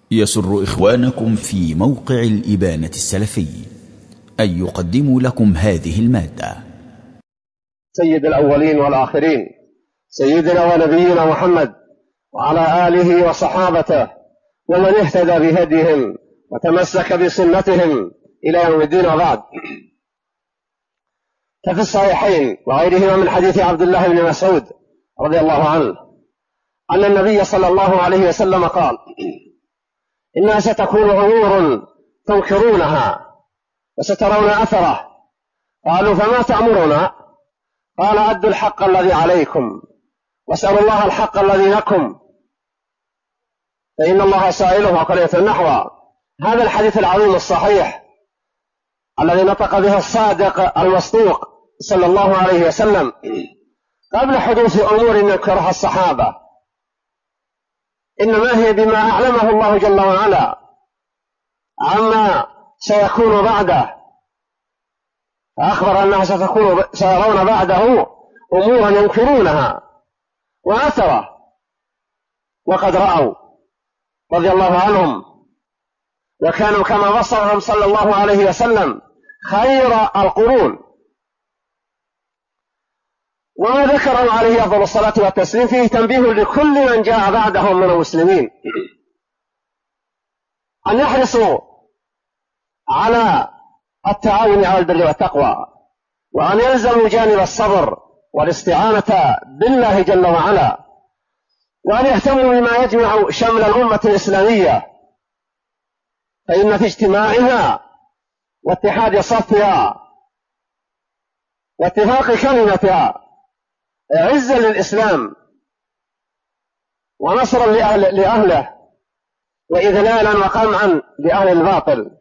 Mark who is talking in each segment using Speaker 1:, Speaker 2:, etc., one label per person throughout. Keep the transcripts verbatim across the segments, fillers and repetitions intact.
Speaker 1: يسر إخوانكم في موقع الإبانة السلفي أن يقدموا لكم هذه المادة.
Speaker 2: سيد الأولين والآخرين سيدنا ونبينا محمد وعلى آله وصحابته ومن اهتدى بهديهم وتمسك بسنتهم إلى يوم الدين، وبعد. ففي الصحيحين وغيرهما من حديث عبد الله بن مسعود رضي الله عنه أن النبي صلى الله عليه وسلم قال: إنها ستكون أمور تنكرونها وسترون أثره. قالوا: فما تأمرنا؟ قال: أدوا الحق الذي عليكم واسألوا الله الحق الذي لكم فإن الله سائله وقرية النحو. هذا الحديث العظيم الصحيح الذي نطق به الصادق المصدوق صلى الله عليه وسلم قبل حدوث أمور ينكرها الصحابة، إنما هي بما أعلمه الله جل وعلا عما سيكون بعده، فأخبر أنها ستكون سيرون بعده أمورا ينكرونها وأثره، وقد رأوا رضي الله عنهم، وكانوا كما وصفهم صلى الله عليه وسلم خير القرون. وما ذكره عليه أفضل الصلاة والتسليم فيه تنبيه لكل من جاء بعدهم من المسلمين أن يحرصوا على التعاون على البر والتقوى، وأن يلزموا جانب الصبر والاستعانة بالله جل وعلا، وأن يهتموا بما يجمع شمل الأمة الإسلامية، فإن في اجتماعها واتحاد صفها واتفاق كلمتها عزا للإسلام ونصرا لأهل لأهله وإذلالا وقمعا لأهل الباطل.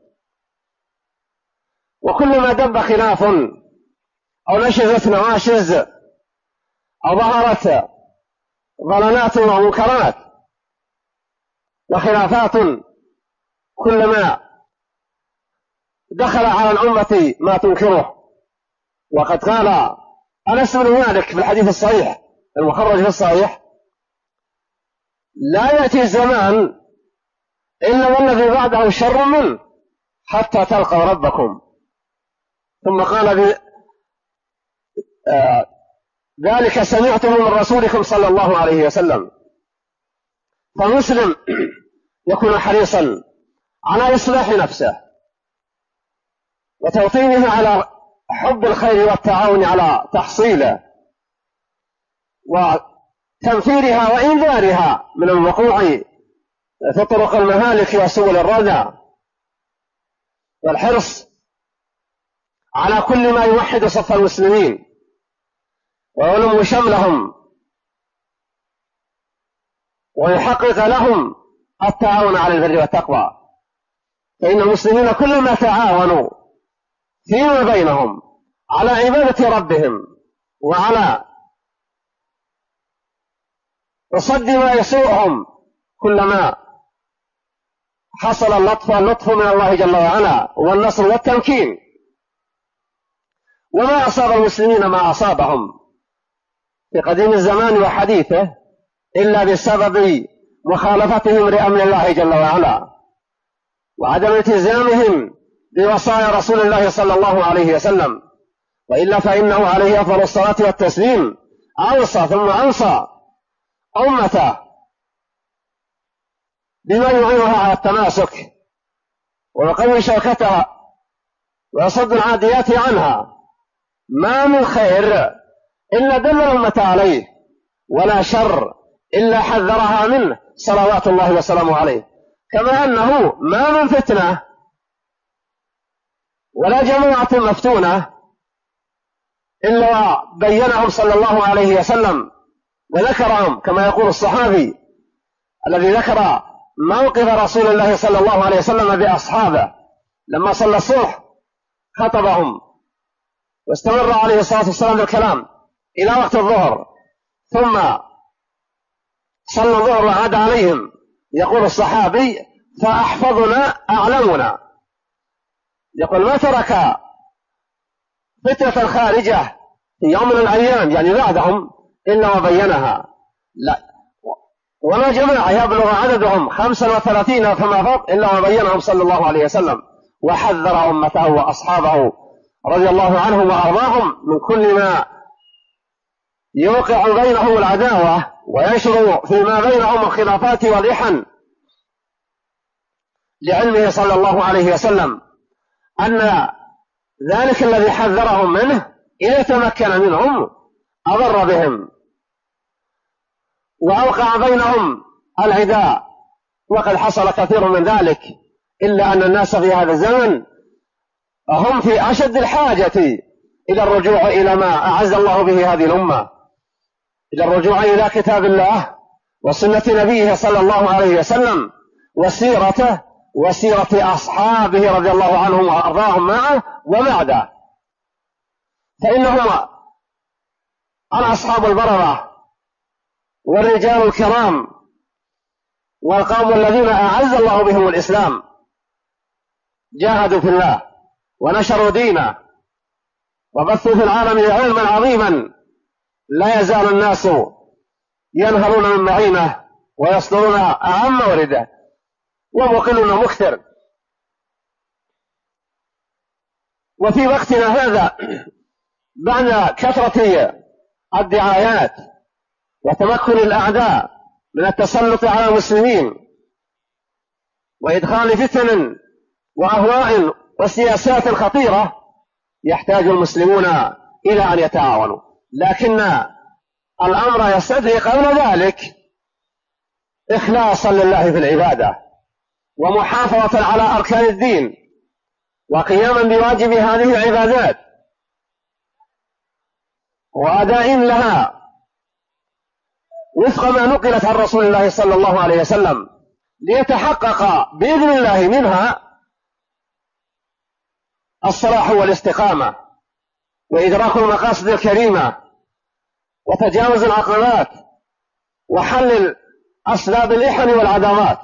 Speaker 2: وكل ما دب خلاف أو نشزت نواشز أو ظهرت ضلالات ومنكرات وخلافات، كلما دخل على الأمة ما تنكره. وقد قال أنس بن مالك في الحديث الصحيح المخرج في الصحيح: لا يأتي الزمان إلا والذي بعده شر منه حتى تلقوا ربكم. ثم قال: آه ذلك سمعته من رسولكم صلى الله عليه وسلم. فالمسلم يكون حريصا على إصلاح نفسه وتوطينه على حب الخير والتعاون على تحصيله وتنفيرها وإنذارها من الوقوع في طرق المهالك وسبل الردى، والحرص على كل ما يوحد صف المسلمين ويلم شملهم ويحقق لهم التعاون على البر والتقوى، فإن المسلمين كلما تعاونوا فيما بينهم على عبادة ربهم وعلى وصد ما يسوءهم، كلما حصل اللطف اللطف من الله جل وعلا والنصر والتمكين. وما أصاب المسلمين ما أصابهم في قديم الزمان وحديثه إلا بسبب مخالفتهم لأمر الله جل وعلا وعدم التزامهم بوصايا رسول الله صلى الله عليه وسلم، وإلا فإنه عليه أفضل الصلاة والتسليم أوصى ثم أوصى أمته بما يعينها على التماسك ويقوي شوكتها ويصد العاديات عنها. ما من خير إلا دل الأمة عليه، ولا شر إلا حذرها منه صلوات الله وسلامه عليه. كما أنه ما من فتنة ولا جماعة مفتونة إلا بينهم صلى الله عليه وسلم وذكرهم، كما يقول الصحابي الذي ذكر موقف رسول الله صلى الله عليه وسلم بأصحابه لما صلى الصبح خطبهم واستمر عليه الصلاة والسلام بالكلام إلى وقت الظهر، ثم صلى الظهر وعاد عليهم. يقول الصحابي: فأحفظنا أعلمنا، يقول ما ترك فتنة خارجة في يوم من الأيام يعني بعدهم إلا وبينها. لا وما جماعة يبلغ عددهم خمسا وثلاثين فما فوق إلا وبينهم صلى الله عليه وسلم، وحذر أمته وأصحابه رضي الله عنهم وأرضاهم من كل ما يوقع بينهم العداوة وينشر فيما بينهم الخلافات والإحن، لعلمه صلى الله عليه وسلم أن ذلك الذي حذرهم منه إذا تمكن منهم أضر بهم وأوقع بينهم العداء، وقد حصل كثير من ذلك، إلا أن الناس في هذا الزمن هم في أشد الحاجة إلى الرجوع إلى ما أعز الله به هذه الأمة، إلى الرجوع إلى كتاب الله وسنة نبيه صلى الله عليه وسلم وسيرته وسيرة أصحابه رضي الله عنهم وأرضاهم معه وبعده، فإنهم الأصحاب البررة والرجال الكرام والقوم الذين أعز الله بهم الإسلام، جاهدوا في الله ونشروا دينه وبثوا في العالم علما عظيما لا يزال الناس ينهلون من معينه ويصدرون أعم ورده ومقلون مكثر. وفي وقتنا هذا بعد كثرة الدعايات وتمكن الأعداء من التسلط على المسلمين وإدخال فتن وأهواء وسياسات خطيرة، يحتاج المسلمون إلى أن يتعاونوا، لكن الأمر يستدعي قبل ذلك إخلاصا لله في العبادة ومحافظة على أركان الدين وقياما بواجب هذه العبادات وأداء لها وفق ما نقلت عن رسول الله صلى الله عليه وسلم، ليتحقق بإذن الله منها الصلاح والاستقامة وإدراك المقاصد الكريمة وتجاوز العقبات وحل أسباب الإحن والعداوات،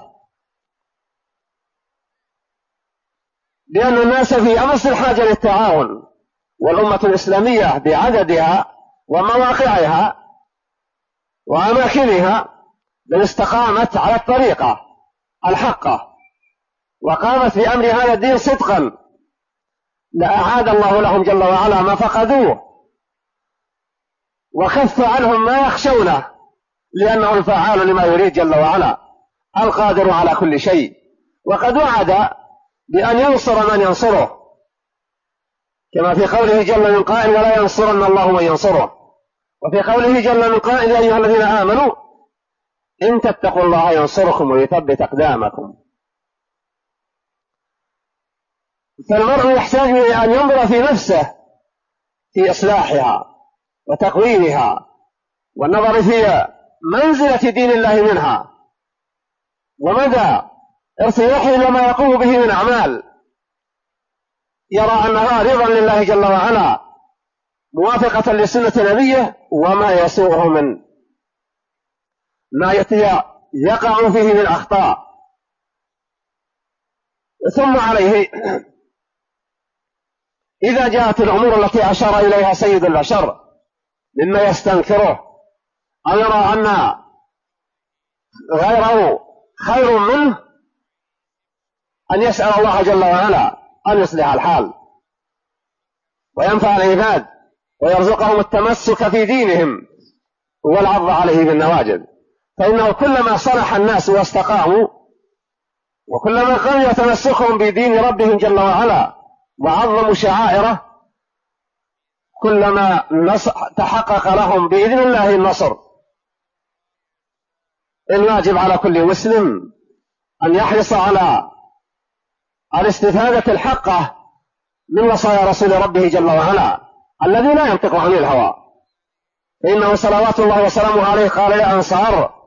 Speaker 2: لأن الناس في أمس الحاجة للتعاون، والأمة الإسلامية بعددها ومواقعها وأماكنها بل استقامت على الطريقة الحقة وقامت بأمر هذا الدين صدقا، لأعاد الله لهم جل وعلا ما فقدوه وكف عنهم ما يخشونه، لأنه الفعال لما يريد جل وعلا القادر على كل شيء، وقد وعد بأن ينصر من ينصره، كما في قوله جل من قائل ولا ينصرن الله من ينصره، وفي قوله جل من قائل يا أيها الذين آمنوا إن تتقوا الله ينصركم ويثبت أقدامكم. فالمرء يحتاج إلى أن ينظر في نفسه في إصلاحها وتقويمها والنظر في منزلة دين الله منها ومدى ارتياحه لما يقوم به من أعمال يرى أنها رضا لله جل وعلا موافقة لسنة نبيه، وما يسوءه من ما يقع فيه من أخطاء. ثم عليه إذا جاءت الأمور التي أشار إليها سيد البشر مما يستنكره أو يرى أن غيره خير منه، أن يسأل الله جل وعلا أن يصلح الحال وينفع العباد ويرزقهم التمسك في دينهم والعض عليه بالنواجذ، فإنه كلما صلح الناس واستقاموا وكلما قوي تمسكهم بدين ربهم جل وعلا وعظموا شعائره كلما تحقق لهم بإذن الله النصر. الواجب على كل مسلم أن يحرص على الاستفادة الحقة من وصايا رسول ربه جل وعلا الذي لا ينطق عن الهوى، فإنه صلوات الله وسلامه عليه قال يا أنصار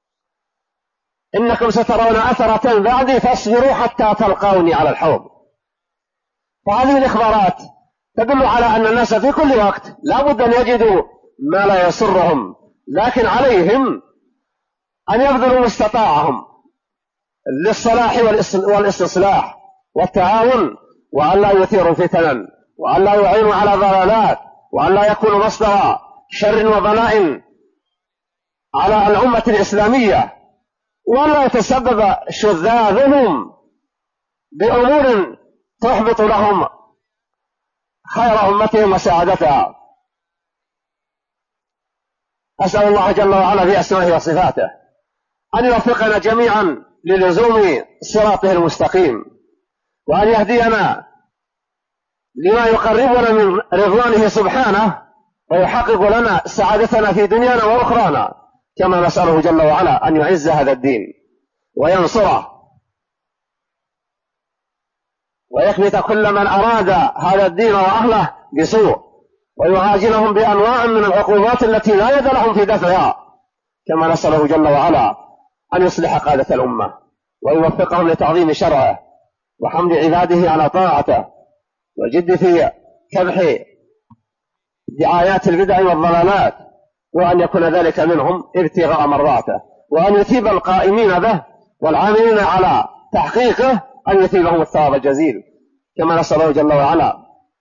Speaker 2: إنكم سترون أثرة بعدي فاصبروا حتى تلقوني على الحوض. فهذه الإخبارات تدل على أن الناس في كل وقت لا بد أن يجدوا ما لا يسرهم، لكن عليهم أن يبذلوا ما استطاعهم للصلاح والاستصلاح والتعاون، وأن لا يثيروا فتنا، وأن لا يعينوا على ضلالات، وأن لا يكونوا مصدر شر وبلاء على الأمة الإسلامية، ولا يتسبب شذاذهم بأمور تحبط لهم خير أمتهم وسعادتها. أسأل الله جل وعلا بأسمائه وصفاته أن يوفقنا جميعا للزوم صراطه المستقيم، وأن يهدينا لما يقربنا من رضوانه سبحانه ويحقق لنا سعادتنا في دنيانا وأخرانا، كما نسأله جل وعلا أن يعز هذا الدين وينصره ويكبت كل من أراد هذا الدين وأهله بسوء، ويعاجلهم بأنواع من العقوبات التي لا يد لهم في دفعها، كما نسأله جل وعلا أن يصلح قادة الأمة ويوفقهم لتعظيم شرعه وحمد عباده على طاعته والجد في كبح دعايات البدع والضلالات، وأن يكون ذلك منهم ابتغاء مرضاته، وأن يثيب القائمين به والعاملين على تحقيقه أن يثيبهم الثواب الجزيل، كما نسأله جل وعلا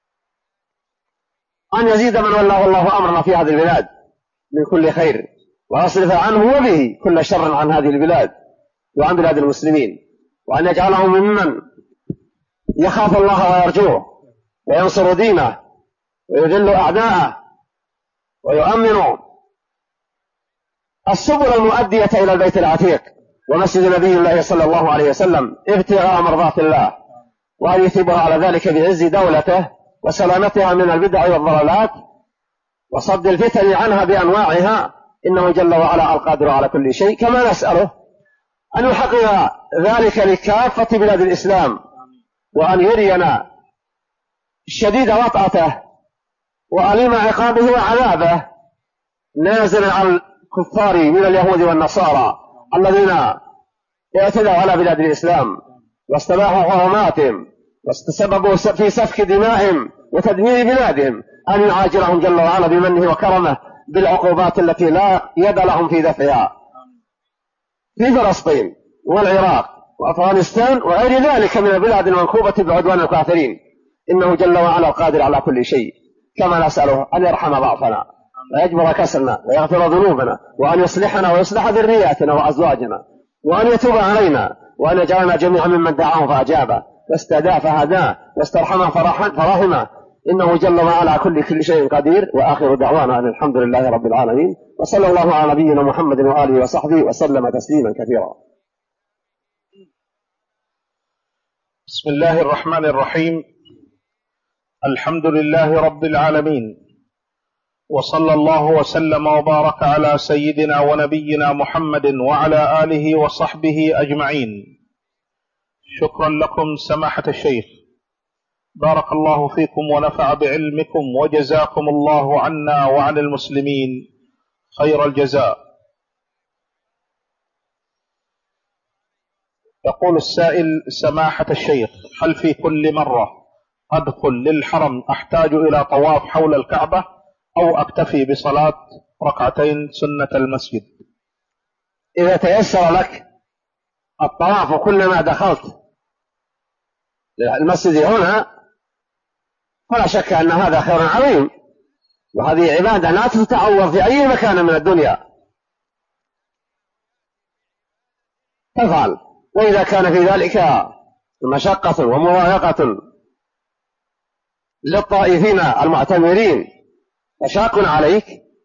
Speaker 2: أن يزيد من ولاه الله أمرنا في هذه البلاد من كل خير، ويصرف عنه وبه كل شر عن هذه البلاد وعن بلاد المسلمين، وأن يجعلهم ممن يخاف الله ويرجوه وينصر دينه ويذل أعداءه ويؤمن السبل المؤدية إلى البيت العتيق ومسجد نبي الله صلى الله عليه وسلم ابتغاء مرضات الله، وأن يثيبها على ذلك بعز دولته وسلامتها من البدع والضلالات وصد الفتن عنها بأنواعها، إنه جل وعلا القادر على كل شيء. كما نسأله أن يحقق ذلك لكافة بلاد الإسلام، وأن يرينا شديد وطأته وأليم عقابه وعذابه نازلا على الكفار من اليهود والنصارى الذين اعتدوا على بلاد الإسلام واستباحوا حرماتهم واستسببوا في سفك دمائهم وتدمير بلادهم، أن يعاجلهم جل وعلا بمنه وكرمه بالعقوبات التي لا يد لهم في دفعها في فلسطين والعراق وأفغانستان وغير ذلك من البلاد المنكوبة بعدوان الكافرين، إنه جل وعلا قادر على كل شيء. كما نسأله أن يرحم ضعفنا ويجبر كسرنا ويغفر ذنوبنا، وأن يصلحنا ويصلح ذرياتنا وأزواجنا، وأن يتوب علينا، وأن يجعلنا جميعا ممن دعاه فأجابه واستهداه فهداه واسترحمه فرحمه، إنه جل وعلا كل كل شيء قدير. وآخر دعوانا أن الحمد لله رب العالمين، وصلى الله على نبينا محمد وآله وصحبه وسلم تسليما كثيرا.
Speaker 3: بسم الله الرحمن الرحيم. الحمد لله رب العالمين، وصلى الله وسلم وبارك على سيدنا ونبينا محمد وعلى آله وصحبه أجمعين. شكرا لكم سماحة الشيخ، بارك الله فيكم ونفع بعلمكم، وجزاكم الله عنا وعن المسلمين خير الجزاء. يقول السائل: سماحة الشيخ، هل في كل مرة أدخل للحرم أحتاج إلى طواف حول الكعبة أو أكتفي بصلاة ركعتين سنة المسجد؟
Speaker 2: إذا تيسر لك الطواف كلما دخلت المسجد هنا فلا شك أن هذا خير عظيم، وهذه عبادة لا تتعوض في أي مكان من الدنيا، تفعل. وإذا كان في ذلك مشقة ومضايقة للطائفين المعتمرين فشاق عليك،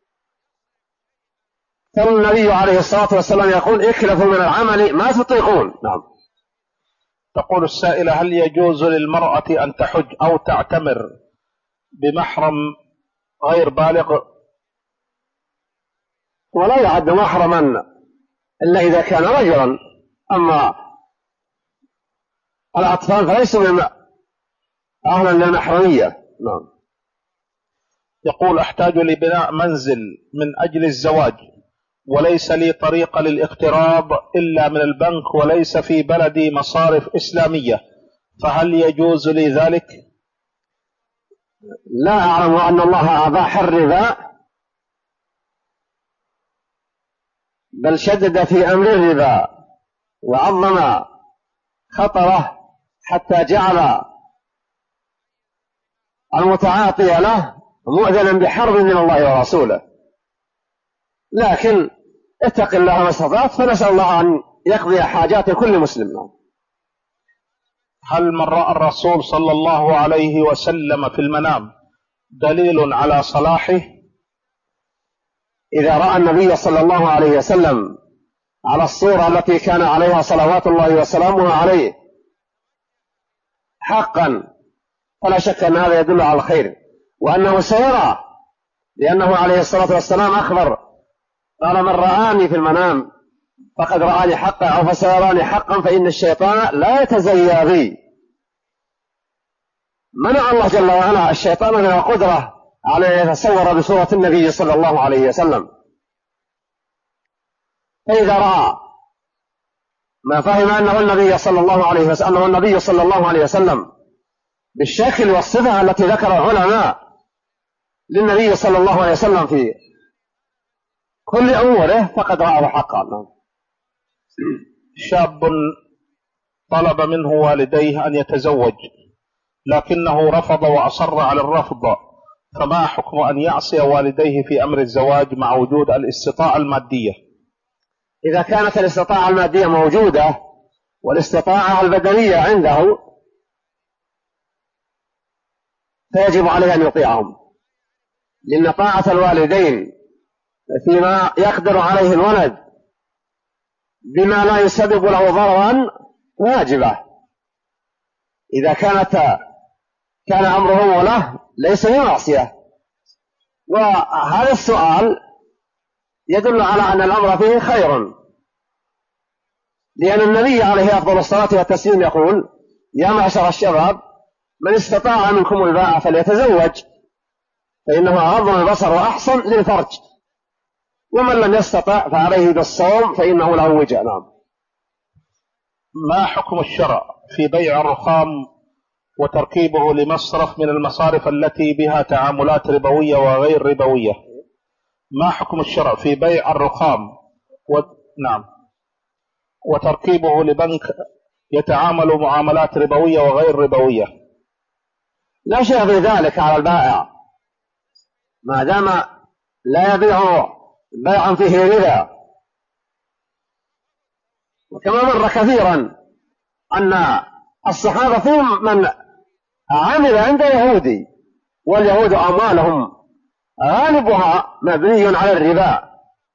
Speaker 2: فالنبي عليه الصلاة والسلام يقول: اكلفوا من العمل ما تطيقون. نعم.
Speaker 3: تقول السائلة: هل يجوز للمرأة أن تحج أو تعتمر بمحرم غير بالغ؟
Speaker 2: ولا يعد محرما إلا إذا كان رجلا، أما الأطفال فليسوا أهلا للمحرمية. نعم.
Speaker 3: يقول: أحتاج لبناء منزل من أجل الزواج، وليس لي طريقة للاقتراض إلا من البنك، وليس في بلدي مصارف إسلامية، فهل يجوز لي ذلك؟
Speaker 2: لا أعلم أن الله أباح الربا، بل شدد في أمر الربا وعظم خطره حتى جعل المتعاطي له مؤذنا بحرب من الله ورسوله. لكن اتق الله ما استطعت، فنسأل الله أن يقضي حاجات كل مسلم.
Speaker 3: هل من رأى الرسول صلى الله عليه وسلم في المنام دليل على صلاحه؟
Speaker 2: إذا رأى النبي صلى الله عليه وسلم على الصورة التي كان عليها صلوات الله وسلامه عليه حقا فلا شك أن هذا يدل على الخير وأنه سيرى، لأنه عليه الصلاة والسلام أخبر قال: من رآني في المنام فقد رآني حقا أو فسيراني حقا فإن الشيطان لا يتزيى بي. منع الله جل وعلا الشيطان من القدرة على أن يتصور بصورة النبي صلى الله عليه وسلم. فإذا رأى ما فهم أنه النبي صلى الله عليه وسلم أنه النبي صلى الله عليه وسلم بالشكل والصفة التي ذكر العلماء للنبي صلى الله عليه وسلم في كل أموره فقد رأى حقا.
Speaker 3: شاب طلب منه والديه أن يتزوج لكنه رفض وأصر على الرفض، فما حكم أن يعصي والديه في أمر الزواج مع وجود الاستطاعة المادية؟
Speaker 2: إذا كانت الاستطاعة المادية موجودة والاستطاعة البدنية عنده فيجب عليه أن يطيعهم، لأن طاعة الوالدين فيما يقدر عليه الولد بما لا يسبب له ضررا واجبة. إذا كانت كان أمره له ليس بمعصية. وهذا السؤال يدل على أن الأمر فيه خير، لأن النبي عليه أفضل الصلاة والتسليم يقول: يا معشر الشباب من استطاع منكم الباءة فليتزوج فإنه أغض البصر وأحسن للفرج، ومن لم يستطع فعليه بالصوم فإنه له وجه. نعم.
Speaker 3: ما حكم الشرع في بيع الرخام وتركيبه لمصرف من المصارف التي بها تعاملات ربوية وغير ربوية؟ ما حكم الشرع في بيع الرخام و... نعم وتركيبه لبنك يتعامل معاملات ربوية وغير ربوية؟
Speaker 2: لا شيء في ذلك على البائع ما دام لا يبيع بيعا فيه ربا. وكما مر كثيرا أن الصحابة فيهم من عمل عند يهودي، واليهود أموالهم غالبها مبني على الربا.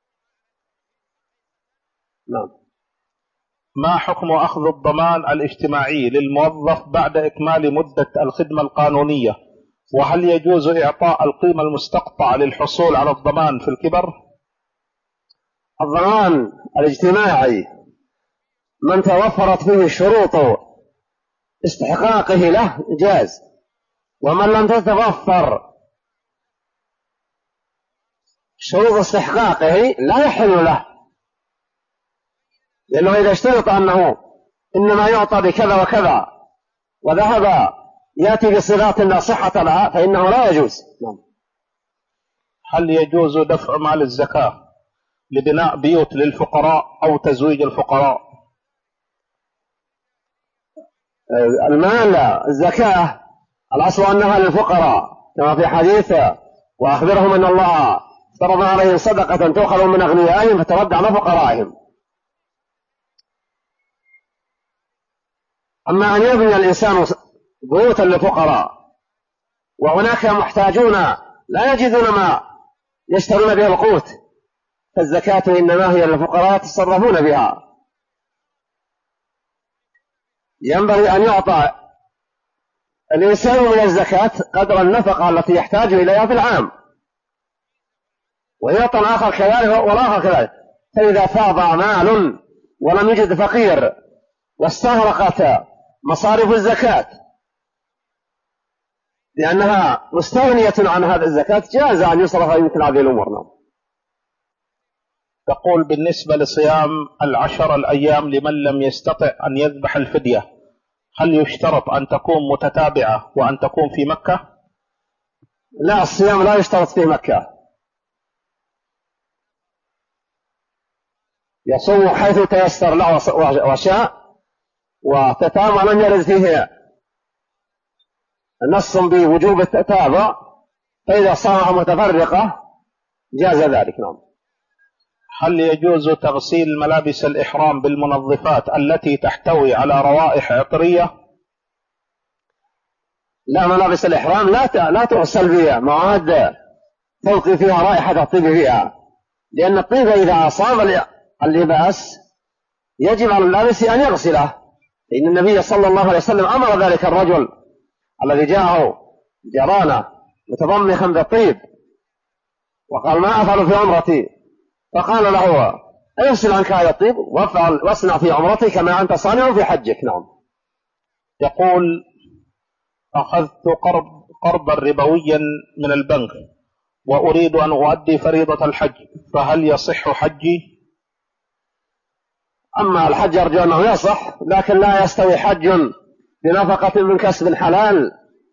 Speaker 2: نعم.
Speaker 3: ما حكم أخذ الضمان الاجتماعي للموظف بعد إكمال مدة الخدمة القانونية؟ وهل يجوز إعطاء القيمة المستقطعة للحصول على الضمان في الكبر؟
Speaker 2: الضمان الاجتماعي من توفرت فيه شروط استحقاقه له جاز، ومن لم تتوفر شروط استحقاقه لا يحل له، لأنه إذا اشترط أنه إنما يعطى بكذا وكذا وذهب يأتي بصفات لا صحة لها فإنه لا يجوز.
Speaker 3: هل يجوز دفع مال الزكاة لبناء بيوت للفقراء أو تزويج الفقراء؟
Speaker 2: المال الزكاة الأصل أنها للفقراء كما في حديث: وأخبرهم أن الله افترض عليهم صدقة تؤخذ من أغنيائهم فترد على فقرائهم. أما أن يبني الإنسان بيوتا للفقراء وهناك محتاجون لا يجدون ما يشترون به القوت فالزكاة إنما هي للفقراء يتصرفون بها. ينبغي أن يعطى الإنسان من الزكاة قدر النفقة التي يحتاج إليها في العام، ويعطى الآخر كذلك والآخر كذلك. فإذا فاض مال ولم يجد فقير واستغرقت مصارف الزكاة لأنها مستغنية عن هذا الزكاة جاز أن يصرف مثل هذه الأمور.
Speaker 3: تقول: بالنسبة لصيام العشر الأيام لمن لم يستطع أن يذبح الفدية، هل يشترط أن تكون متتابعة وأن تكون في مكة؟
Speaker 2: لا، الصيام لا يشترط في مكة، يصوم حيث تيسر له وشاء، وتتابع لم يرد فيه نص بوجوب التتابع، فإذا صام متفرقة جاز ذلك. نعم.
Speaker 3: هل يجوز تغسيل ملابس الإحرام بالمنظفات التي تحتوي على روائح عطرية؟
Speaker 2: لا، ملابس الإحرام لا لا تغسل فيها مواد تلقي فيها رائحة الطيب فيها، لأن الطيب إذا أصاب اللباس يجب على اللابس أن يغسله، لأن النبي صلى الله عليه وسلم أمر ذلك الرجل الذي جاءه جرانه متضمخا بالطيب وقال: ما أفعل في عمرتي؟ فقال له: اغسل عنك هذا الطيب وافعل واصنع في عمرتك كما أنت صانع في حجك. نعم.
Speaker 3: يقول: أخذت قرض قرضا ربويا من البنك وأريد أن أؤدي فريضة الحج، فهل يصح حجي؟
Speaker 2: أما الحج أرجو أنه يصح، لكن لا يستوي حج بنفقة من كسب حلال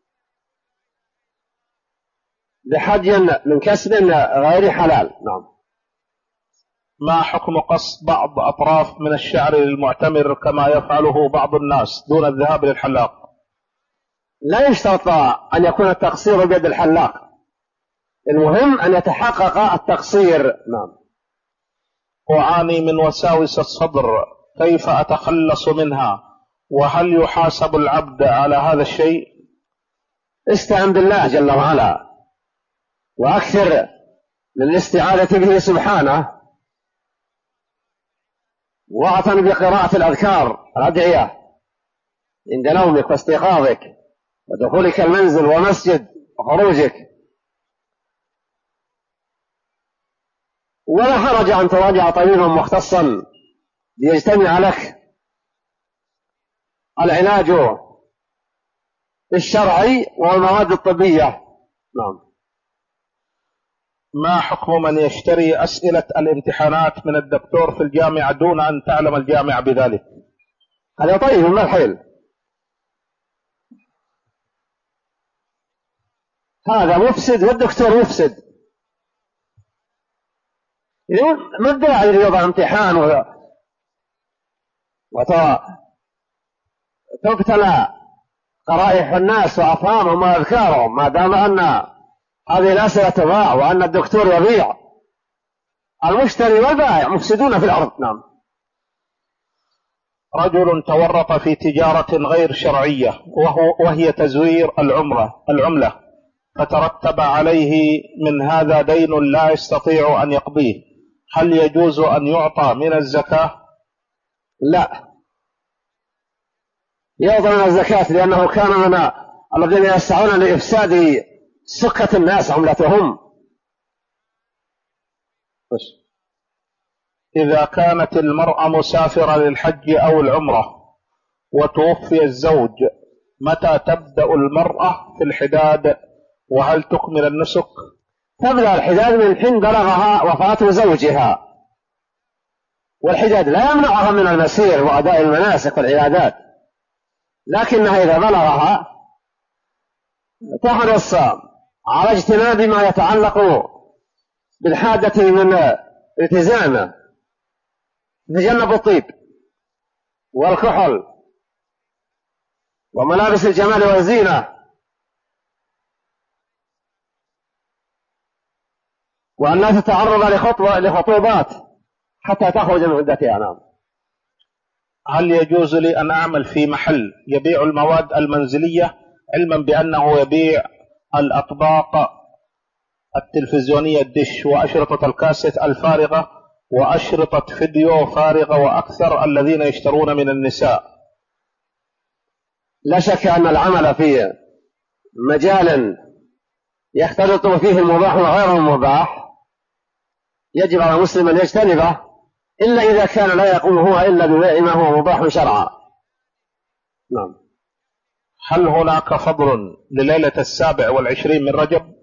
Speaker 2: بحج من كسب غير حلال. نعم.
Speaker 3: ما حكم قص بعض أطراف من الشعر للمعتمر كما يفعله بعض الناس دون الذهاب للحلاق؟
Speaker 2: لا يشترط أن يكون التقصير بيد الحلاق، المهم أن يتحقق التقصير. نعم.
Speaker 3: أعاني من وساوس الصدر، كيف أتخلص منها؟ وهل يحاسب العبد على هذا الشيء؟
Speaker 2: استعن بالله جل وعلا وأكثر من الاستعاذة به سبحانه، واعتن بقراءة الأذكار الأدعية عند نومك واستيقاظك ودخولك المنزل ومسجد وخروجك، ولا حرج أن تراجع طبيبا مختصا ليجتمع لك العلاج الشرعي والمواد الطبية. نعم.
Speaker 3: ما حكم من يشتري أسئلة الامتحانات من الدكتور في الجامعة دون أن تعلم الجامعة بذلك؟
Speaker 2: هذا طيب، ما الحيل؟ هذا مفسد والدكتور مفسد. ما الداعي ليوضع امتحان وتبتلى قرائح الناس وأفهامهم وأذكارهم، ما دام أن هذه الأسئلة تباع وأن الدكتور يبيع. المشتري والبائع مفسدون في الأرض. نعم.
Speaker 3: رجل تورط في تجارة غير شرعية وهو وهي تزوير العمرة العملة، فترتب عليه من هذا دين لا يستطيع أن يقضيه، هل يجوز أن يعطى من الزكاة؟
Speaker 2: لا، يعطى من الزكاة، لأنه كان من الذين يسعون لإفساد سكة الناس عملتهم.
Speaker 3: إذا كانت المرأة مسافرة للحج أو العمرة وتوفي الزوج، متى تبدأ المرأة في الحداد؟ وهل تكمل النسك؟
Speaker 2: تبدأ الحداد من حين بلغها وفاة زوجها، والحداد لا يمنعها من المسير وأداء المناسك والعبادات، لكنها إذا بلغها تحرص على اجتناب ما يتعلق بالحادة من التزامه، تجنب الطيب والكحل وملابس الجمال والزينة، وأن لا تتعرض لخطوبات حتى تخرج من عدتها. نعم.
Speaker 3: هل يجوز لي أن أعمل في محل يبيع المواد المنزلية، علما بأنه يبيع الأطباق التلفزيونية الدش وأشرطة الكاسيت الفارغة وأشرطة فيديو فارغة وأكثر الذين يشترون من النساء؟
Speaker 2: لا شك أن العمل في مجال يختلط فيه المباح وغير المباح يجب على المسلم أن يجتنبه، إلا إذا كان لا يقوم هو إلا ببيع ما هو مباح شرعا. نعم.
Speaker 3: هل هناك فضل لليلة السابع والعشرين من رجب؟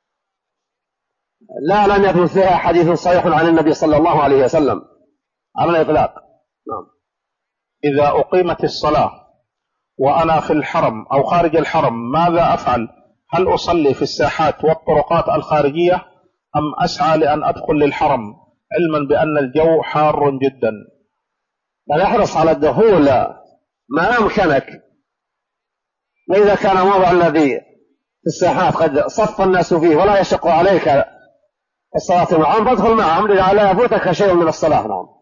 Speaker 2: لا، لم يثبت فيها حديث صحيح عن النبي صلى الله عليه وسلم على الإطلاق. نعم.
Speaker 3: إذا أقيمت الصلاة وأنا في الحرم أو خارج الحرم ماذا أفعل؟ هل أصلي في الساحات والطرقات الخارجية أم أسعى لأن أدخل للحرم، علما بأن الجو حار جدا؟
Speaker 2: فاحرص على الدخول ما أمكنك، وإذا كان موضع الذي في الساحات قد صف الناس فيه ولا يشق عليك الصلاة معهم فادخل معهم لا يفوتك شيء من الصلاة. نعم.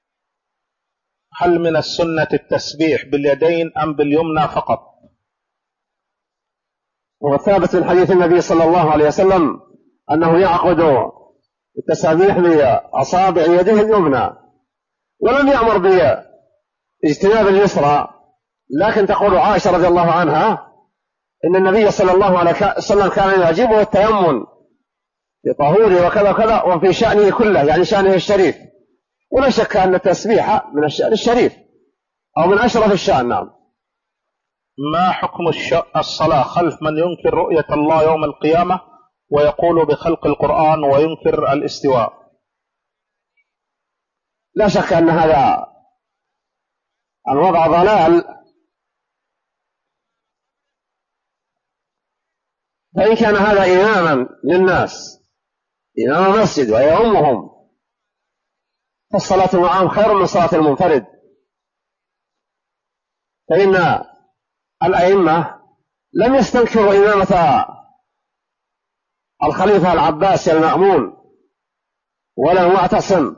Speaker 3: هل من السنة التسبيح باليدين أم باليمنى فقط؟
Speaker 2: هو ثابت من حديث النبي صلى الله عليه وسلم أنه يعقد التسابيح بأصابع يده اليمنى، ولم يأمر باجتناب اليسرى. لكن تقول عائشة رضي الله عنها إن النبي صلى الله عليه وسلم كان يعجبه التيمم في طهوره وكذا وكذا وفي شأنه كله، يعني شأنه الشريف. ولا شك أن التسبيح من الشأن الشريف أو من أشرف الشأن. نعم.
Speaker 3: ما حكم الصلاة خلف من ينكر رؤية الله يوم القيامة ويقول بخلق القرآن وينكر الاستواء؟
Speaker 2: لا شك أن هذا الوضع ضلال، فإن كان هذا إماما للناس، إمام المسجد ويؤمهم، فالصلاة معهم خير من صلاة المنفرد. فإن الأئمة لم يستنكروا إمامة الخليفة العباسي المأمون ولا المعتصم،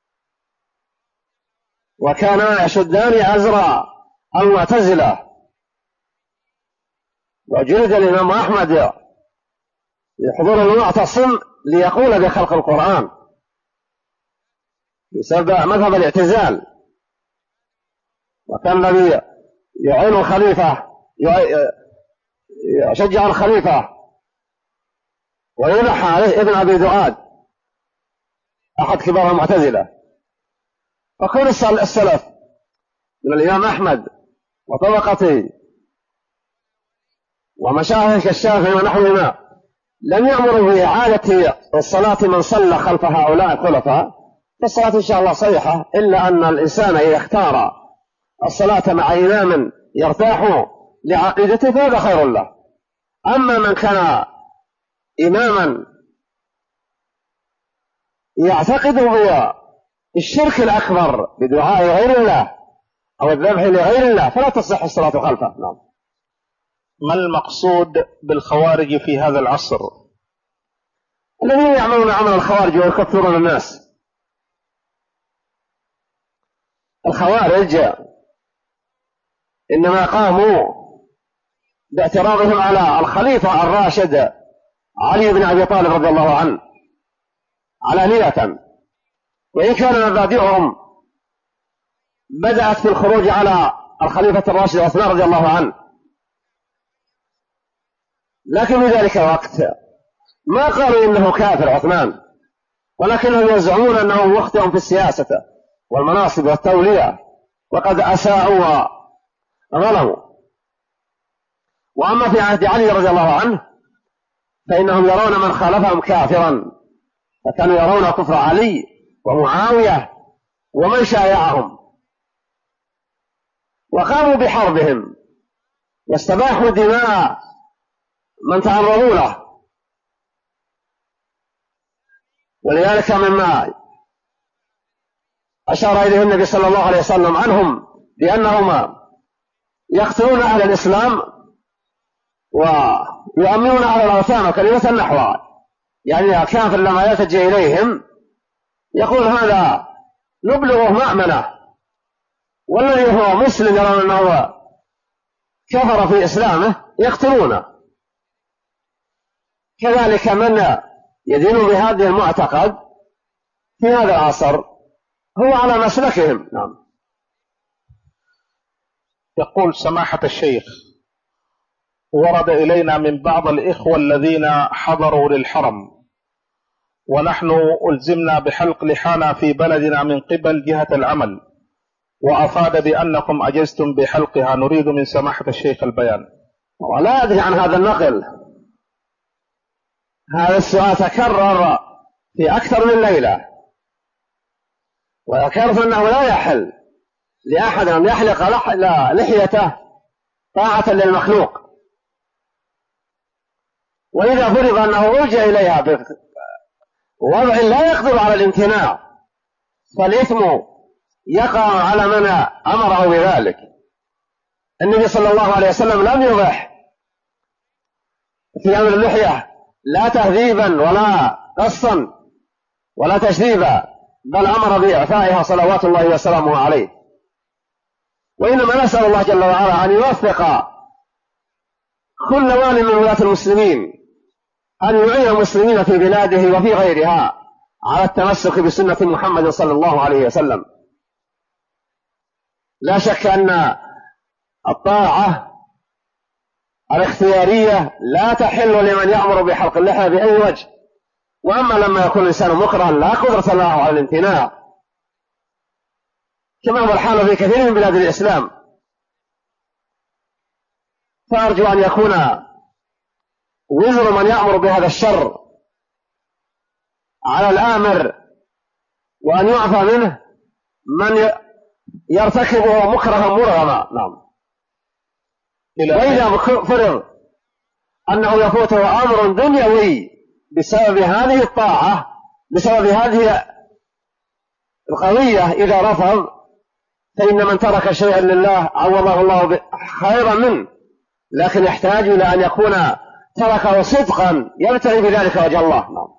Speaker 2: وكانا يشدان أزر المعتزلة. وجلد الإمام أحمد بحضور المعتصم ليقول بخلق القرآن بسبب مذهب الاعتزال. وكان الذي يعين الخليفة يشجع الخليفة ويلح عليه ابن أبي دؤاد أحد كبار المعتزلة. فكل السلف من الإمام أحمد وطبقته ومشايخ كالشافعي ونحوهما لم يأمروا بإعادة الصلاة من صلى خلف هؤلاء الخلفاء، فالصلاة إن شاء الله صحيحة، إلا أن الإنسان إذا اختار الصلاة مع إمام يرتاح لعقيدته فهذا خير له. أما من كان إماما يعتقد بالشرك الأكبر بدعاء غير الله أو الذبح لغير الله فلا تصح الصلاة خلفه. نعم.
Speaker 3: ما المقصود بالخوارج في هذا العصر؟
Speaker 2: الذين يعملون عمل الخوارج ويكفرون الناس. الخوارج إنما قاموا باعتراضهم على الخليفة الراشد علي بن أبي طالب رضي الله عنه علانية، وإن كان مبادئهم بدأت في الخروج على الخليفة الراشد عثمان رضي الله عنه، لكن في ذلك الوقت ما قالوا إنه كافر عثمان، ولكنهم يزعمون أنه مخطئ في السياسة والمناصب والتولية وقد أساءوا وظلموا. وأما في عهد علي رضي الله عنه فإنهم يرون من خالفهم كافرا، فكانوا يرون كفر علي ومعاوية ومن شايعهم، وقاموا بحربهم واستباحوا دماء من تعرضوا له. ولذلك مما أشار إليه النبي صلى الله عليه وسلم عنهم بأنهم يقتلون أهل الإسلام ويؤمنون أهل الأوثان وكلمة النحو، يعني الكافر لما يلتجئ إليهم يقول هذا نبلغه مأمنة، والذي هو مسلم يرون أنه كفر في إسلامه يقتلونه. كذلك من يدين بهذه المعتقد في هذا العصر هو على مسلكهم. نعم.
Speaker 3: يقول سماحة الشيخ: ورد إلينا من بعض الإخوة الذين حضروا للحرم ونحن ألزمنا بحلق لحانا في بلدنا من قبل جهة العمل، وأفاد بأنكم أجزتم بحلقها، نريد من سماحة الشيخ البيان.
Speaker 2: ولا أدري عن هذا النقل، هذا السؤال تكرر في أكثر من ليلة، وذكرت أنه لا يحل لأحد أن يحلق لحيته طاعة للمخلوق، وإذا فرض أنه رجع إليها بوضع لا يقدر على الامتناع فالإثم يقع على من أمره بذلك. النبي صلى الله عليه وسلم لم يبح في أمر اللحية لا تهذيبا ولا قصا ولا تشريبا، بل أمر بإعفائها صلوات الله وسلامه عليه. وإنما نسأل الله جل وعلا أن يوفق كل وال من ولاة المسلمين أن يعين المسلمين في بلاده وفي غيرها على التمسك بسنة محمد صلى الله عليه وسلم. لا شك أن الطاعة الاختيارية لا تحل لمن يأمر بحلق اللحية بأي وجه، وأما لما يكون الإنسان مكرها لا قدرة له على الامتناع، كما هو الحال في كثير من بلاد الإسلام. فأرجو أن يكون وزر من يأمر بهذا الشر على الآمر، وأن يعفى منه من يرتكبه مكرها مرغما. نعم. وإذا فرض أنه يفوته أمر دنيوي بسبب هذه الطاعة، بسبب هذه القضية، إذا رفض فإن من ترك شيئا لله عوضه الله خيرا منه، لكن يحتاج إلى أن يكون تركه صدقا يبتغي بذلك وجه الله.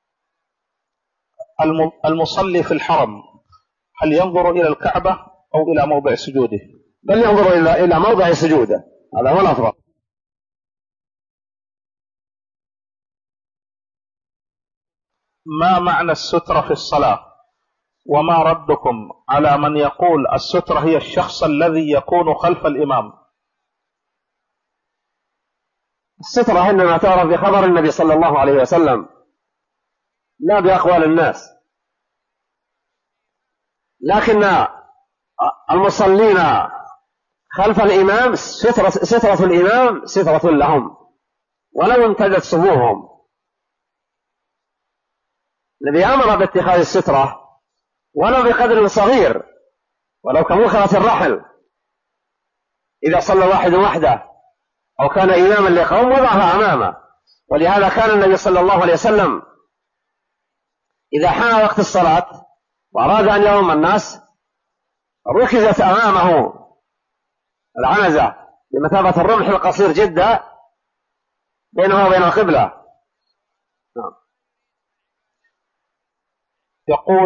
Speaker 3: المصلي في الحرم هل ينظر إلى الكعبة أو إلى موضع سجوده؟
Speaker 2: بل ينظر إلى إلى موضع سجوده، هذا هو الأفضل.
Speaker 3: ما معنى السترة في الصلاة؟ وما ردكم على من يقول السترة هي الشخص الذي يكون خلف الإمام؟
Speaker 2: السترة إنما تعرف بخبر النبي صلى الله عليه وسلم، لا بأقوال الناس. لكن المصلين خلف الإمام سترة, سترة الإمام سترة لهم ولو امتدت صفوفهم. الذي أمر باتخاذ السترة ولو بقدر صغير، ولو كموخرة الرحل، إذا صلى واحد وحده أو كان إماما لقوم وضعها أمامه. ولهذا كان النبي صلى الله عليه وسلم إذا حان وقت الصلاة وأراد أن يؤم الناس ركزت أمامه العنزة بمثابة الرمح القصير جدا بينه وبين القبلة. نعم.
Speaker 3: يقول: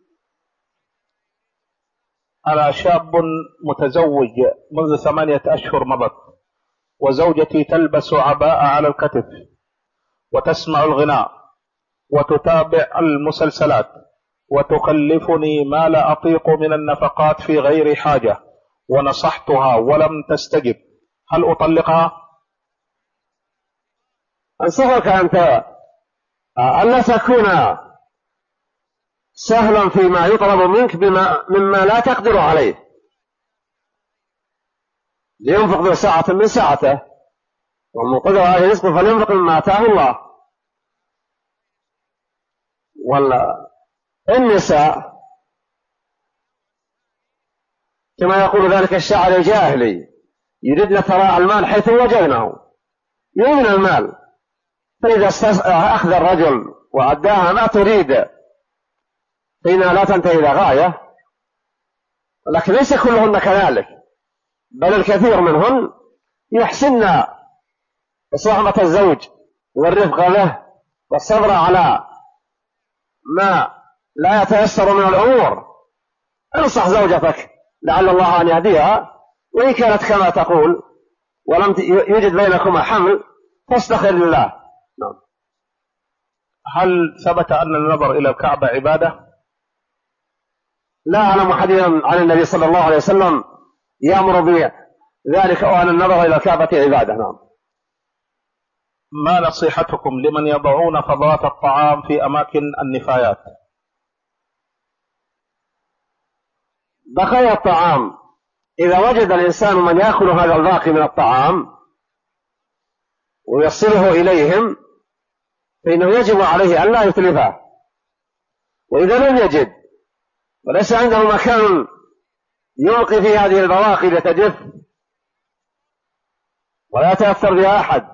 Speaker 3: أنا شاب متزوج منذ ثمانية أشهر مضت، وزوجتي تلبس عباءة على الكتف وتسمع الغناء وتتابع المسلسلات وتكلفني ما لا أطيق من النفقات في غير حاجة، ونصحتها ولم تستجب، هل أطلقها؟
Speaker 2: أنصحك أنت ألا تكون سهلا فيما يطلب منك بما مما لا تقدر عليه. لينفق ذو ساعة من ساعته، ومن قدر عليه رزقه فلينفق مما آتاه الله. والنساء كما يقول ذلك الشاعر الجاهلي يريدن ثراء المال حيث وجدناه، يريدن المال، فإذا أخذ الرجل وأداها ما تريد فإنها لا تنتهي إلى غاية. ولكن ليس كلهن كذلك، بل الكثير منهن يحسن صحبة الزوج والرفق له والصبر على ما لا يتيسر من الأمور. انصح زوجتك لعل الله أن يهديها، وإن كانت كما تقول ولم يوجد بينكما حمل فاستخر لله. نعم.
Speaker 3: هل ثبت أن النظر إلى الكعبة عبادة؟
Speaker 2: لا أعلم حديثا عن النبي صلى الله عليه وسلم يأمر بذلك أو أن النظر إلى الكعبة عبادة. نعم.
Speaker 3: ما نصيحتكم لمن يضعون فضلات الطعام في أماكن النفايات؟
Speaker 2: بقايا الطعام إذا وجد الإنسان من يأكل هذا الباقي من الطعام ويصله إليهم فإنه يجب عليه أن لا يتلفه. وإذا لم يجد وليس عنده مكان يلقي في هذه البواقي لتجف ولا يتأثر بها أحد،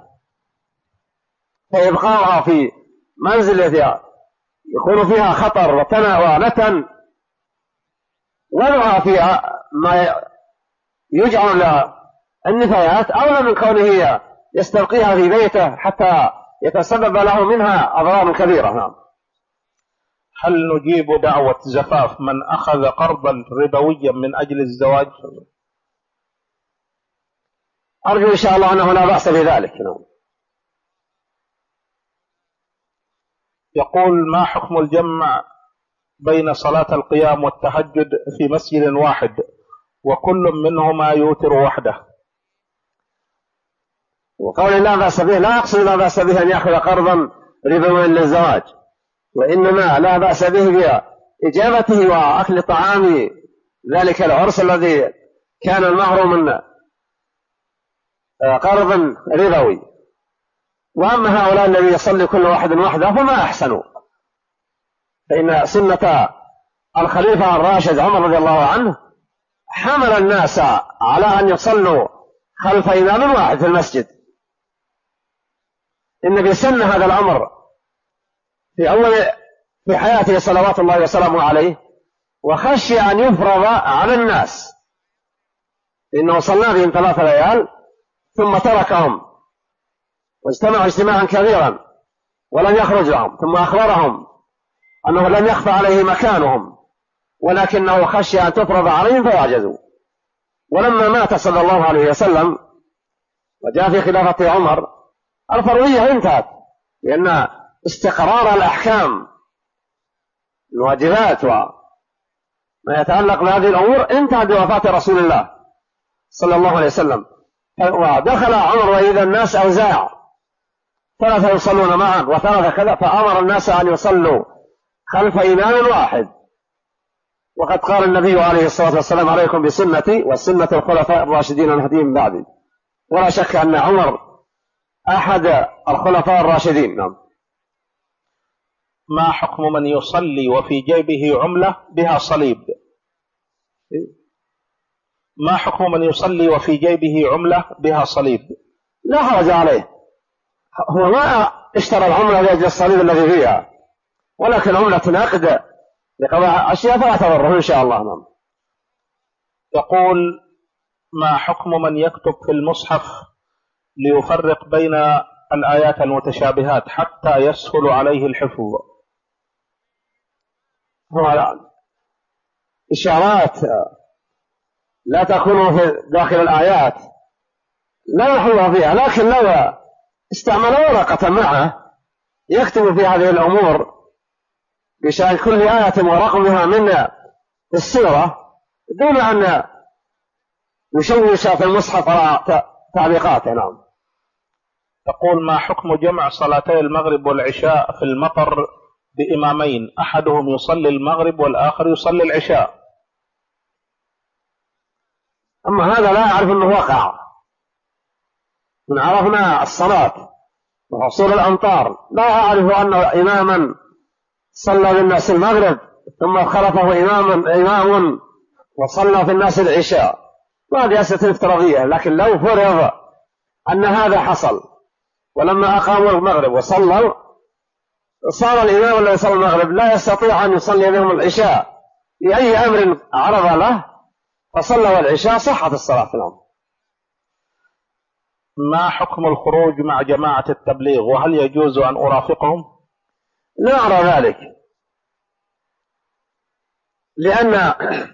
Speaker 2: فإبقاؤها في منزل يكون فيها خطر ونتن وضعها فيها ما يجعل النفايات أولى من كونه يستلقيها في بيته حتى يتسبب له منها أضرار كبيرة. نعم.
Speaker 3: هل نجيب دعوة زفاف من أخذ قرضا ربويا من أجل الزواج؟
Speaker 2: أرجو إن شاء الله أنه لا بأس بذلك.
Speaker 3: يقول: ما حكم الجمع بين صلاة القيام والتهجد في مسجد واحد وكل منهما يوتر وحده؟
Speaker 2: وقول لا بأس به لا يقصد لا بأس به أن يأخذ قرضا ربويا للزواج، وإنما لا بأس به بإجابته وأكل طعام ذلك العرس الذي كان المهر من قرض ربوي. وأما هؤلاء الذي يصلي كل واحد وحده فما أحسنوا، فإن سنة الخليفة الراشد عمر رضي الله عنه حمل الناس على أن يصلوا خلف إمام واحد في المسجد. النبي سن هذا الأمر في أول في حياته صلوات الله وسلامه عليه، وخشي أن يفرض على الناس، إنه صلى بهم ثلاث ليال ثم تركهم واجتمعوا اجتماعا كبيرا ولم يخرج لهم، ثم أخبرهم أنه لم يخفى عليه مكانهم ولكنه خشي أن تفرض عليهم فيعجزوا. ولما مات صلى الله عليه وسلم وجاء في خلافة عمر الفرضية انتهت، لأن استقرار الأحكام الواجبات وما يتعلق بهذه الأمور انتهى بوفاة رسول الله صلى الله عليه وسلم. ودخل عمر وإذا الناس أوزاع، ثلاثة يصلون معا وثلاثة كذا، فأمر الناس أن يصلوا خلف إمام واحد. وقد قال النبي عليه الصلاة والسلام: عليكم بسنتي وسنة الخلفاء الراشدين المهديين من بعدي. ولا شك أن عمر أحد الخلفاء الراشدين. نعم.
Speaker 3: ما حكم من يصلي وفي جيبه عملة بها صليب؟ ما حكم من يصلي وفي جيبه عملة بها صليب؟
Speaker 2: لا حرج عليه، هو ما اشترى العملة لأجل الصليب الذي فيها، ولكن عملة نقد لقضاء أشياء فلا تضره إن شاء الله. نعم.
Speaker 3: يقول: ما حكم من يكتب في المصحف ليفرق بين الآيات المتشابهات حتى يسهل عليه الحفظ؟
Speaker 2: هو إشارات لا تكون في داخل الآيات لا يحفظ فيها، لكن لو استعمل ورقة معه يكتب في هذه الأمور بشأن كل آية ورقمها من السورة دون أن يشوش في المصحف على تعليقاته. نعم.
Speaker 3: تقول: ما حكم جمع صلاتي المغرب والعشاء في المطر بإمامين، أحدهم يصلي المغرب والآخر يصلي العشاء؟
Speaker 2: أما هذا لا أعرف أنه وقع. من عرفنا الصلاة وحصول الأمطار لا أعرف أن إماما صلى بالناس المغرب ثم خلفه إمام إمام وصلى في الناس العشاء، وهذه أسئلة افتراضية. لكن لو فرض أن هذا حصل ولما أقاموا المغرب وصلوا صار الإمام الذي صلى المغرب لا يستطيع أن يصلي بهم العشاء لأي أمر عرض له فصلى العشاء، صحت الصلاة لهم.
Speaker 3: ما حكم الخروج مع جماعة التبليغ، وهل يجوز أن أرافقهم؟
Speaker 2: لا أرى ذلك، لأن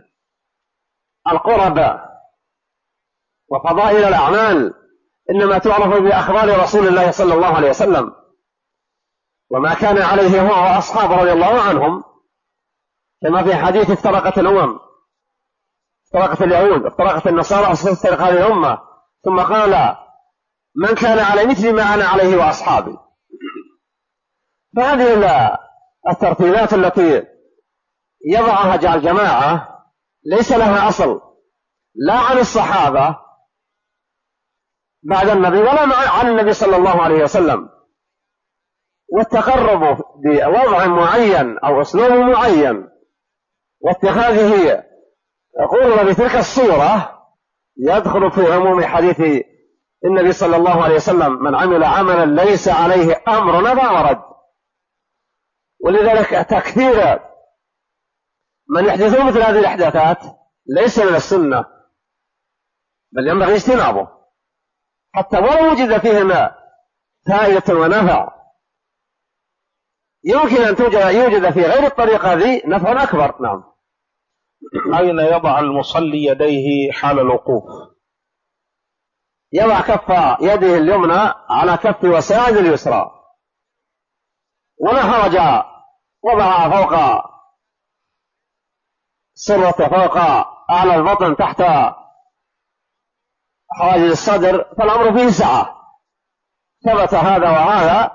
Speaker 2: القرب وفضائل الأعمال إنما تعرف بأخبار رسول الله صلى الله عليه وسلم وما كان عليه هو وأصحابه رضي الله عنهم، كما في حديث: افترقت الأمم، افترقت اليهود، افترقت النصارى، وافترقت هذه الأمة، ثم قال: من كان على مثل ما أنا عليه وأصحابي. فهذه الترتيبات التي يضعها جعل الجماعة ليس لها أصل لا عن الصحابة بعد النبي ولا عن النبي صلى الله عليه وسلم. والتقرب بوضع معين أو أسلوب معين واتخاذه قرب بتلك الصورة يدخل في عموم حديث النبي صلى الله عليه وسلم: من عمل عملا ليس عليه أمرنا فهو رد. ولذلك تكثير من يحدثون مثل هذه الإحداثات ليس من السنة، بل ينبغي اجتنابه حتى ولو وجد فيهما فائدة ونفع. يمكن أن يوجد في غير الطريقة هذه نفع أكبر. نعم.
Speaker 3: أين يضع المصلي يديه حال الوقوف؟
Speaker 2: يضع كف يده اليمنى على كف وساعد اليسرى، ولا حرج وضعها فوق سرة، فوق أعلى البطن، تحت حواجز الصدر، فالأمر فيه سعة. ثبت هذا وهذا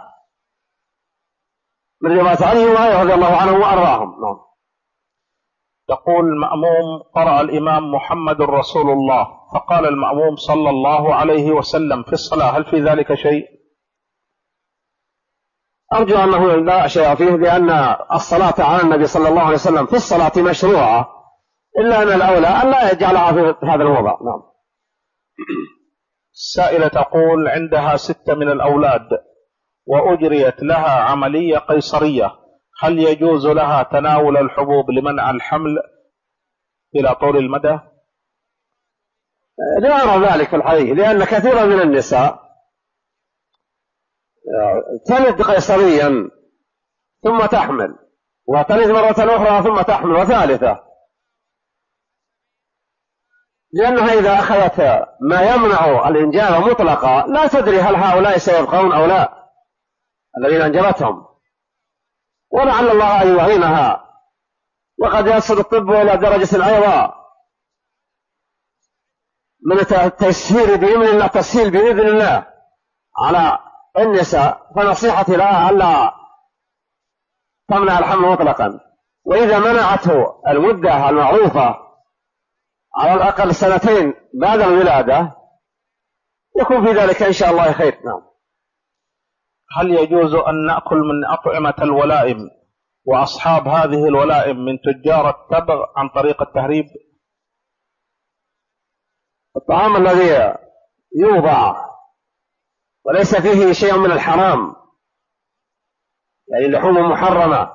Speaker 2: من رواية علي وغيره رضي الله عنه وأرضاهم. نعم.
Speaker 3: يقول المأموم: قرأ الإمام محمد رسول الله، فقال المأموم صلى الله عليه وسلم في الصلاة، هل في ذلك شيء؟
Speaker 2: أرجو أنه لا شيء فيه، لأن الصلاة على النبي صلى الله عليه وسلم في الصلاة مشروعة، إلا أن الأولى أن لا يجعلها في هذا الوضع. نعم.
Speaker 3: السائلة تقول: عندها ستة من الأولاد وأجريت لها عملية قيصرية، هل يجوز لها تناول الحبوب لمنع الحمل إلى طول المدى؟
Speaker 2: لا أرى ذلك في الحقيقة، لأن كثيرا من النساء تلد قيصريا ثم تحمل، وتلد مرة أخرى ثم تحمل وثالثة، لأنها إذا أخذت ما يمنع الإنجاب مطلقا لا تدري هل هؤلاء سيبقون أو لا الذين أنجبتهم، ولعل الله أن يعينها، وقد يصل الطب إلى درجة أيضا من التسهيل بإذن الله، تسهيل بإذن الله على النساء، فنصيحتي لها ألا تمنع الحمل مطلقا، وإذا منعته المدة المعروفة على الأقل سنتين بعد الولادة يكون في ذلك إن شاء الله خير. نعم.
Speaker 3: هل يجوز أن نأكل من أطعمة الولائم وأصحاب هذه الولائم من تجار التبغ عن طريق التهريب؟
Speaker 2: الطعام الذي يوضع وليس فيه شيء من الحرام، يعني اللحوم محرمة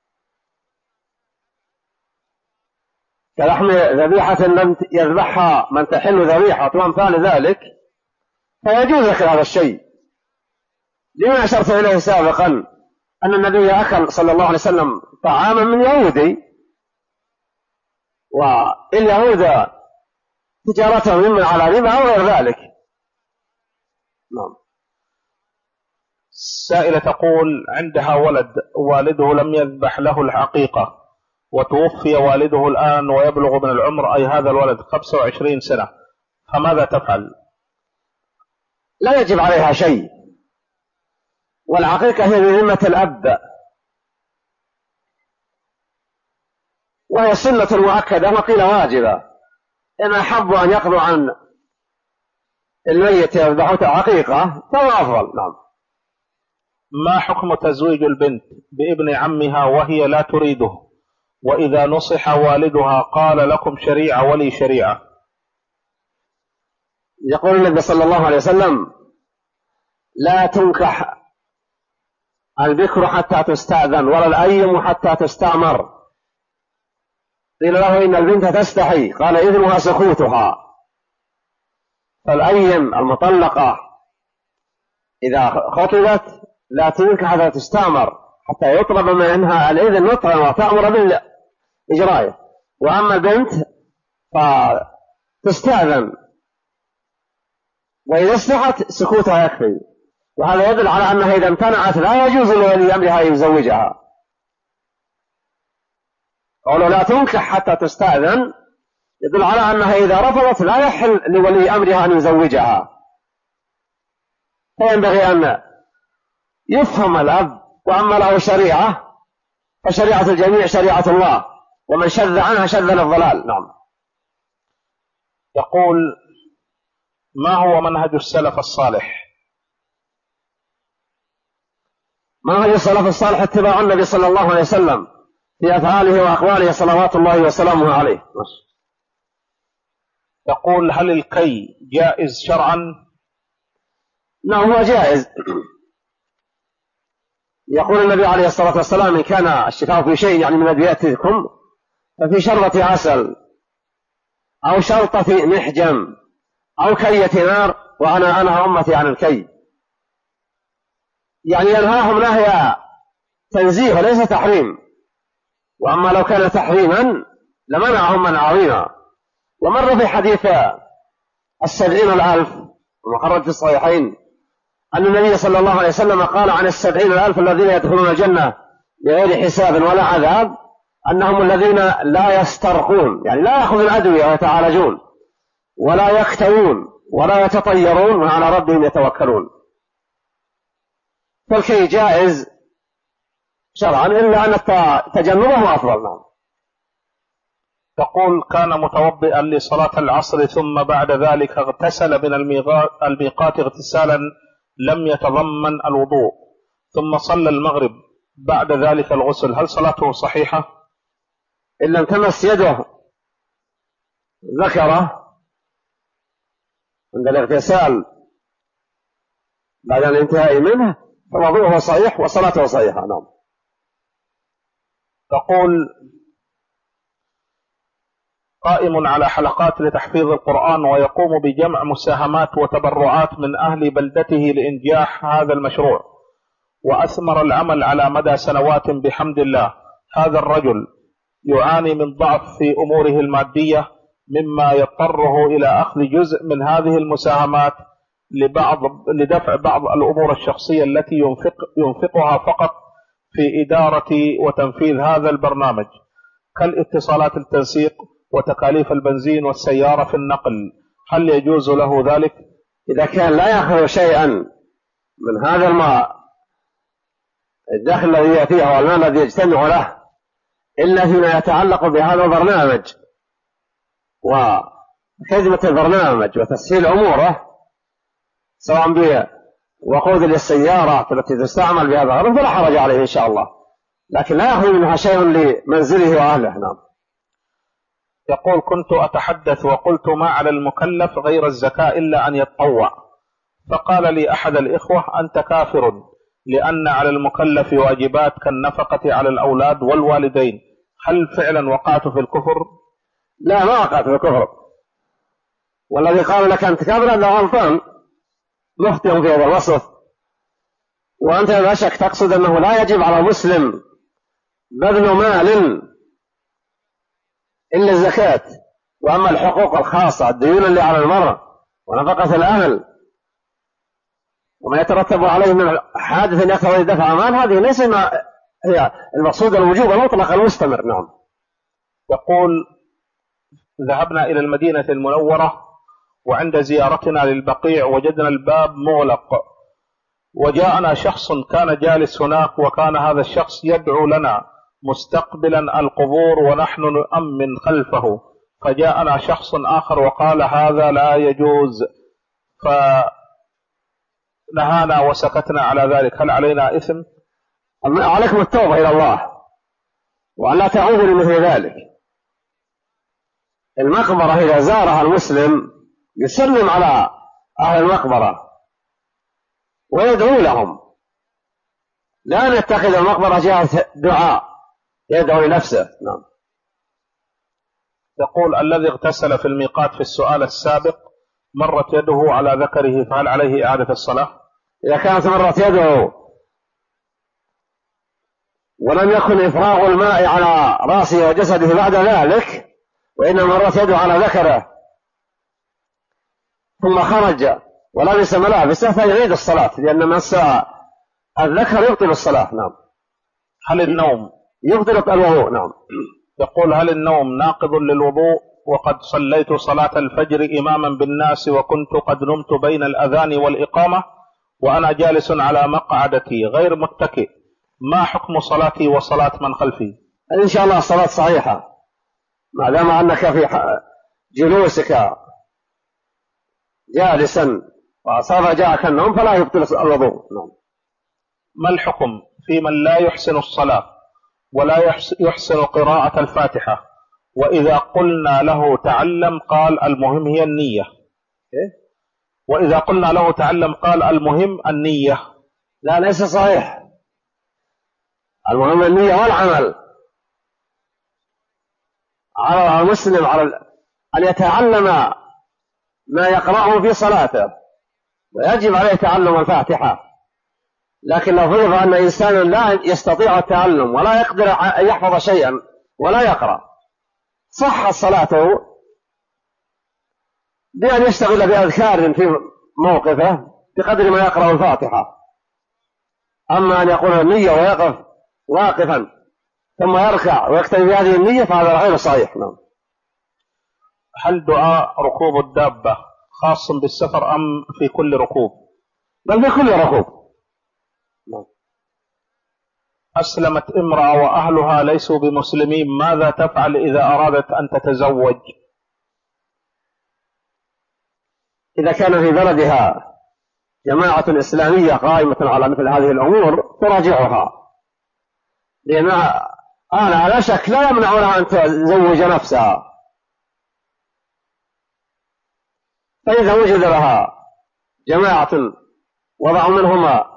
Speaker 2: كلحم ذبيحة لم يذبحها من تحل ذبيحة وأمثال ذلك، فيجوز أكل هذا الشيء، لما أشرت إليه سابقا أن النبي أكل صلى الله عليه وسلم طعاما من يهودي، واليهود تجارتهم ممن على ربا أو غير ذلك. نعم.
Speaker 3: السائلة تقول: عندها ولد والده لم يذبح له العقيقة، وتوفي والده الآن ويبلغ من العمر أي هذا الولد خمسة وعشرين سنة، فماذا تفعل؟
Speaker 2: لا يجب عليها شيء، والعقيقة هي بذمة الأب، وهي سنة مؤكدة وقيل واجبة، إن أحبوا أن يقضوا عن الميت يذبحوا عقيقة فهو أفضل. نعم.
Speaker 3: ما حكم تزويج البنت بابن عمها وهي لا تريده، وإذا نصح والدها قال لكم شريعة ولي شريعة؟
Speaker 2: يقول النبي صلى الله عليه وسلم: لا تنكح البكر حتى تستأذن ولا الأيم حتى تستأمر. قيل له: إن البنت تستحي، قال: إذنها سكوتها. فالأيم المطلقة إذا خطبت لا تنكح حتى تستأمر، حتى يطلب منها الإذن مطلقا وتأمر بالإجراء، وأما البنت فتستأذن، وإذا استحت سكوتها يكفي، وهذا يدل على أنها إذا امتنعت لا يجوز لولي أمرها أن يزوجها. قالوا لا تنكح حتى تستأذن يدل على أنها إذا رفضت لا يحل لولي أمرها أن يزوجها، فينبغي أن يفهم الأب، وأما له شريعة فشريعة الجميع شريعة الله، ومن شذ عنها شذ للضلال. نعم.
Speaker 3: يقول: ما هو منهج السلف الصالح؟
Speaker 2: منهج السلف الصالح اتباع النبي صلى الله عليه وسلم في أفعاله وأقواله صلوات الله وسلامه عليه.
Speaker 3: يقول: هل الكي جائز شرعا؟
Speaker 2: نعم، هو جائز. يقول النبي عليه الصلاة والسلام: إن كان الشفاء في شيء يعني من أدويتكم ففي شربة عسل أو شرطة محجم أو كية نار، وأنا أنهى أمتي عن الكي، يعني ينهاهم نهي تنزيه وليس تحريم، وأما لو كان تحريما لمنعهم من عظيما. ومر في حديث السبعين الألف المخرج في الصحيحين أن النبي صلى الله عليه وسلم قال عن السبعين الألف الذين يدخلون الجنة بغير حساب ولا عذاب أنهم الذين لا يسترقون، يعني لا يأخذون الأدوية ويتعالجون ولا يكتوون ولا يتطيرون وعلى ربهم يتوكلون. فالكي جائز شرعا إلا أن تجنبه أفضل. نعم.
Speaker 3: تقول كان متوضئا لصلاة العصر ثم بعد ذلك اغتسل من الميقات اغتسالا لم يتضمن الوضوء ثم صلى المغرب بعد ذلك الغسل، هل صلاته صحيحة؟
Speaker 2: إن لم تمس يده ذكره عند الاغتسال بعد الانتهاء منه فوضوءه صحيح وصلاته صحيحة. نعم.
Speaker 3: تقول قائم على حلقات لتحفيظ القرآن ويقوم بجمع مساهمات وتبرعات من أهل بلدته لإنجاح هذا المشروع وأثمر العمل على مدى سنوات بحمد الله. هذا الرجل يعاني من ضعف في أموره المادية مما يضطره إلى أخذ جزء من هذه المساهمات لبعض لدفع بعض الأمور الشخصية التي ينفق ينفقها فقط في إدارة وتنفيذ هذا البرنامج كالاتصالات التنسيق وتكاليف البنزين والسيارة في النقل، هل يجوز له ذلك؟
Speaker 2: إذا كان لا يأخذ شيئا من هذا الماء الدخل الذي يأتيه والمال الذي يجتمع له إلا فيما يتعلق بهذا البرنامج وخدمة البرنامج وتسهيل أموره سواء بوقود للسيارة التي تستعمل بهذا الغرض فلا حرج عليه إن شاء الله، لكن لا يأخذ منها شيء لمنزله وأهله. نعم.
Speaker 3: يقول كنت أتحدث وقلت ما على المكلف غير الزكاة إلا أن يتطوع، فقال لي أحد الإخوة أنت كافر لأن على المكلف واجبات كالنفقة على الأولاد والوالدين، هل فعلا وقعت في الكفر؟
Speaker 2: لا، ما وقعت في الكفر، والذي قال لك أنت كافر هذا غلطان مخطئ في هذا الوصف، وأنت لا شك تقصد أنه لا يجب على مسلم بذل مال إلا الزكاة، وأما الحقوق الخاصة الديون اللي على المرء ونفقة الأهل وما يترتب عليه من حادث يقتضي دفع مال هذه ليس ما هي المقصود الوجوب المطلق المستمر. نعم.
Speaker 3: يقول ذهبنا إلى المدينة المنورة وعند زيارتنا للبقيع وجدنا الباب مغلق وجاءنا شخص كان جالس هناك وكان هذا الشخص يدعو لنا مستقبلا القبور ونحن نؤمن خلفه، فجاءنا شخص آخر وقال هذا لا يجوز فنهانا وسكتنا على ذلك، هل علينا إثم؟
Speaker 2: عليكم التوبة إلى الله وأن لا تعودوا لمثل ذلك. المقبرة إذا زارها المسلم يسلم على أهل المقبرة ويدعو لهم، لا نتخذ المقبرة جهة دعاء يدعو لنفسه. نعم.
Speaker 3: يقول الذي اغتسل في الميقات في السؤال السابق مرت يده على ذكره فهل عليه إعادة الصلاة؟
Speaker 2: إذا كانت مرت يده ولم يكن إفراغ الماء على رأسه وجسده بعد ذلك وإنما مرت يده على ذكره ثم خرج ولبس ملابسه فيعيد الصلاة لأن مس الذكر يبطل الصلاة. نعم.
Speaker 3: هل النوم
Speaker 2: يبطل الوضوء؟ نعم.
Speaker 3: يقول هل النوم ناقض للوضوء وقد صليت صلاة الفجر إماما بالناس وكنت قد نمت بين الأذان والإقامة وأنا جالس على مقعدتي غير متكئ، ما حكم صلاتي وصلاة من خلفي؟
Speaker 2: إن شاء الله الصلاة صحيحة ما دام أنك في جلوسك جالسا وصار جاءك النوم فلا يبطل الوضوء. نعم.
Speaker 3: ما الحكم في من لا يحسن الصلاة ولا يحسن قراءة الفاتحة وإذا قلنا له تعلم قال المهم هي النية؟
Speaker 2: إيه؟
Speaker 3: وإذا قلنا له تعلم قال المهم النية؟
Speaker 2: لا، ليس صحيح. المهم النية والعمل. على المسلم على أن يتعلم ما يقرأه في صلاته ويجب عليه تعلم الفاتحة لكن لو فرض أن إنسانا لا يستطيع التعلم ولا يقدر أن يحفظ شيئا ولا يقرأ، صحت صلاته بأن يشتغل بأذكار في موقفه بقدر ما يقرأ الفاتحة. أما أن يقول النية ويقف واقفا ثم يركع ويكتفي بهذه النية فهذا غير صحيح. نعم.
Speaker 3: هل دعاء ركوب الدابة خاص بالسفر أم في كل ركوب؟
Speaker 2: بل في كل ركوب. نعم.
Speaker 3: أسلمت امرأة وأهلها ليسوا بمسلمين، ماذا تفعل إذا أرادت أن تتزوج؟
Speaker 2: إذا كان في بلدها جماعة إسلامية قائمة على مثل هذه الأمور تراجعها، لأن أهلها لا شك لا يمنعونها أن تزوج نفسها. فإذا وجد لها جماعة وضعوا منهما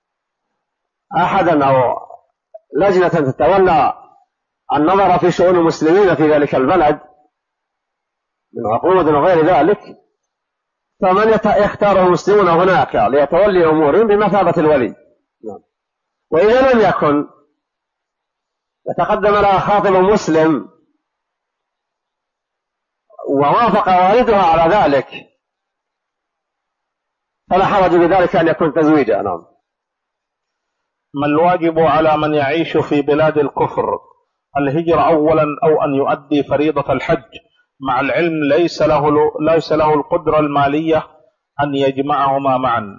Speaker 2: أحدا أو لجنة تتولى النظر في شؤون المسلمين في ذلك البلد من عقود وغير ذلك، فمن يختاره المسلمون هناك ليتولي أمورهم بمثابة الولي. وإذا لم يكن يتقدم لها خاطب مسلم ووافق والدها على ذلك فلا حرج بذلك أن يكون تزويجا. نعم.
Speaker 3: ما الواجب على من يعيش في بلاد الكفر؟ الهجرة أولا أو أن يؤدي فريضة الحج، مع العلم ليس له ليس له القدرة المالية أن يجمعهما معا؟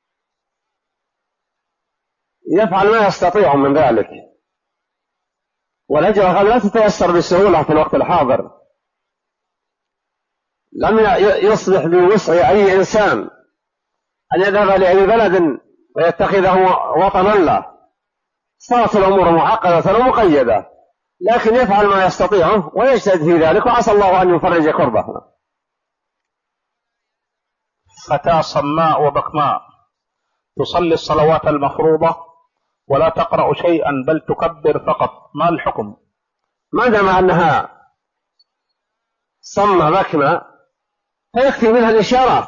Speaker 2: يفعل ما يستطيع من ذلك، والهجرة قد لا تتيسر بسهولة في الوقت الحاضر. لم يصبح بوسع أي إنسان أن يذهب لأي بلد ويتخذه وطنا له، صارت الأمور معقدة ومقيدة، لكن يفعل ما يستطيعه ويجتهد في ذلك، وعسى الله أن يفرج كربه.
Speaker 3: فتاة صماء وبكماء تصلي الصلوات المفروضة ولا تقرأ شيئا بل تكبر فقط، ما الحكم؟
Speaker 2: ما دام أنها صمة بكمة فيكفي منها الإشارات.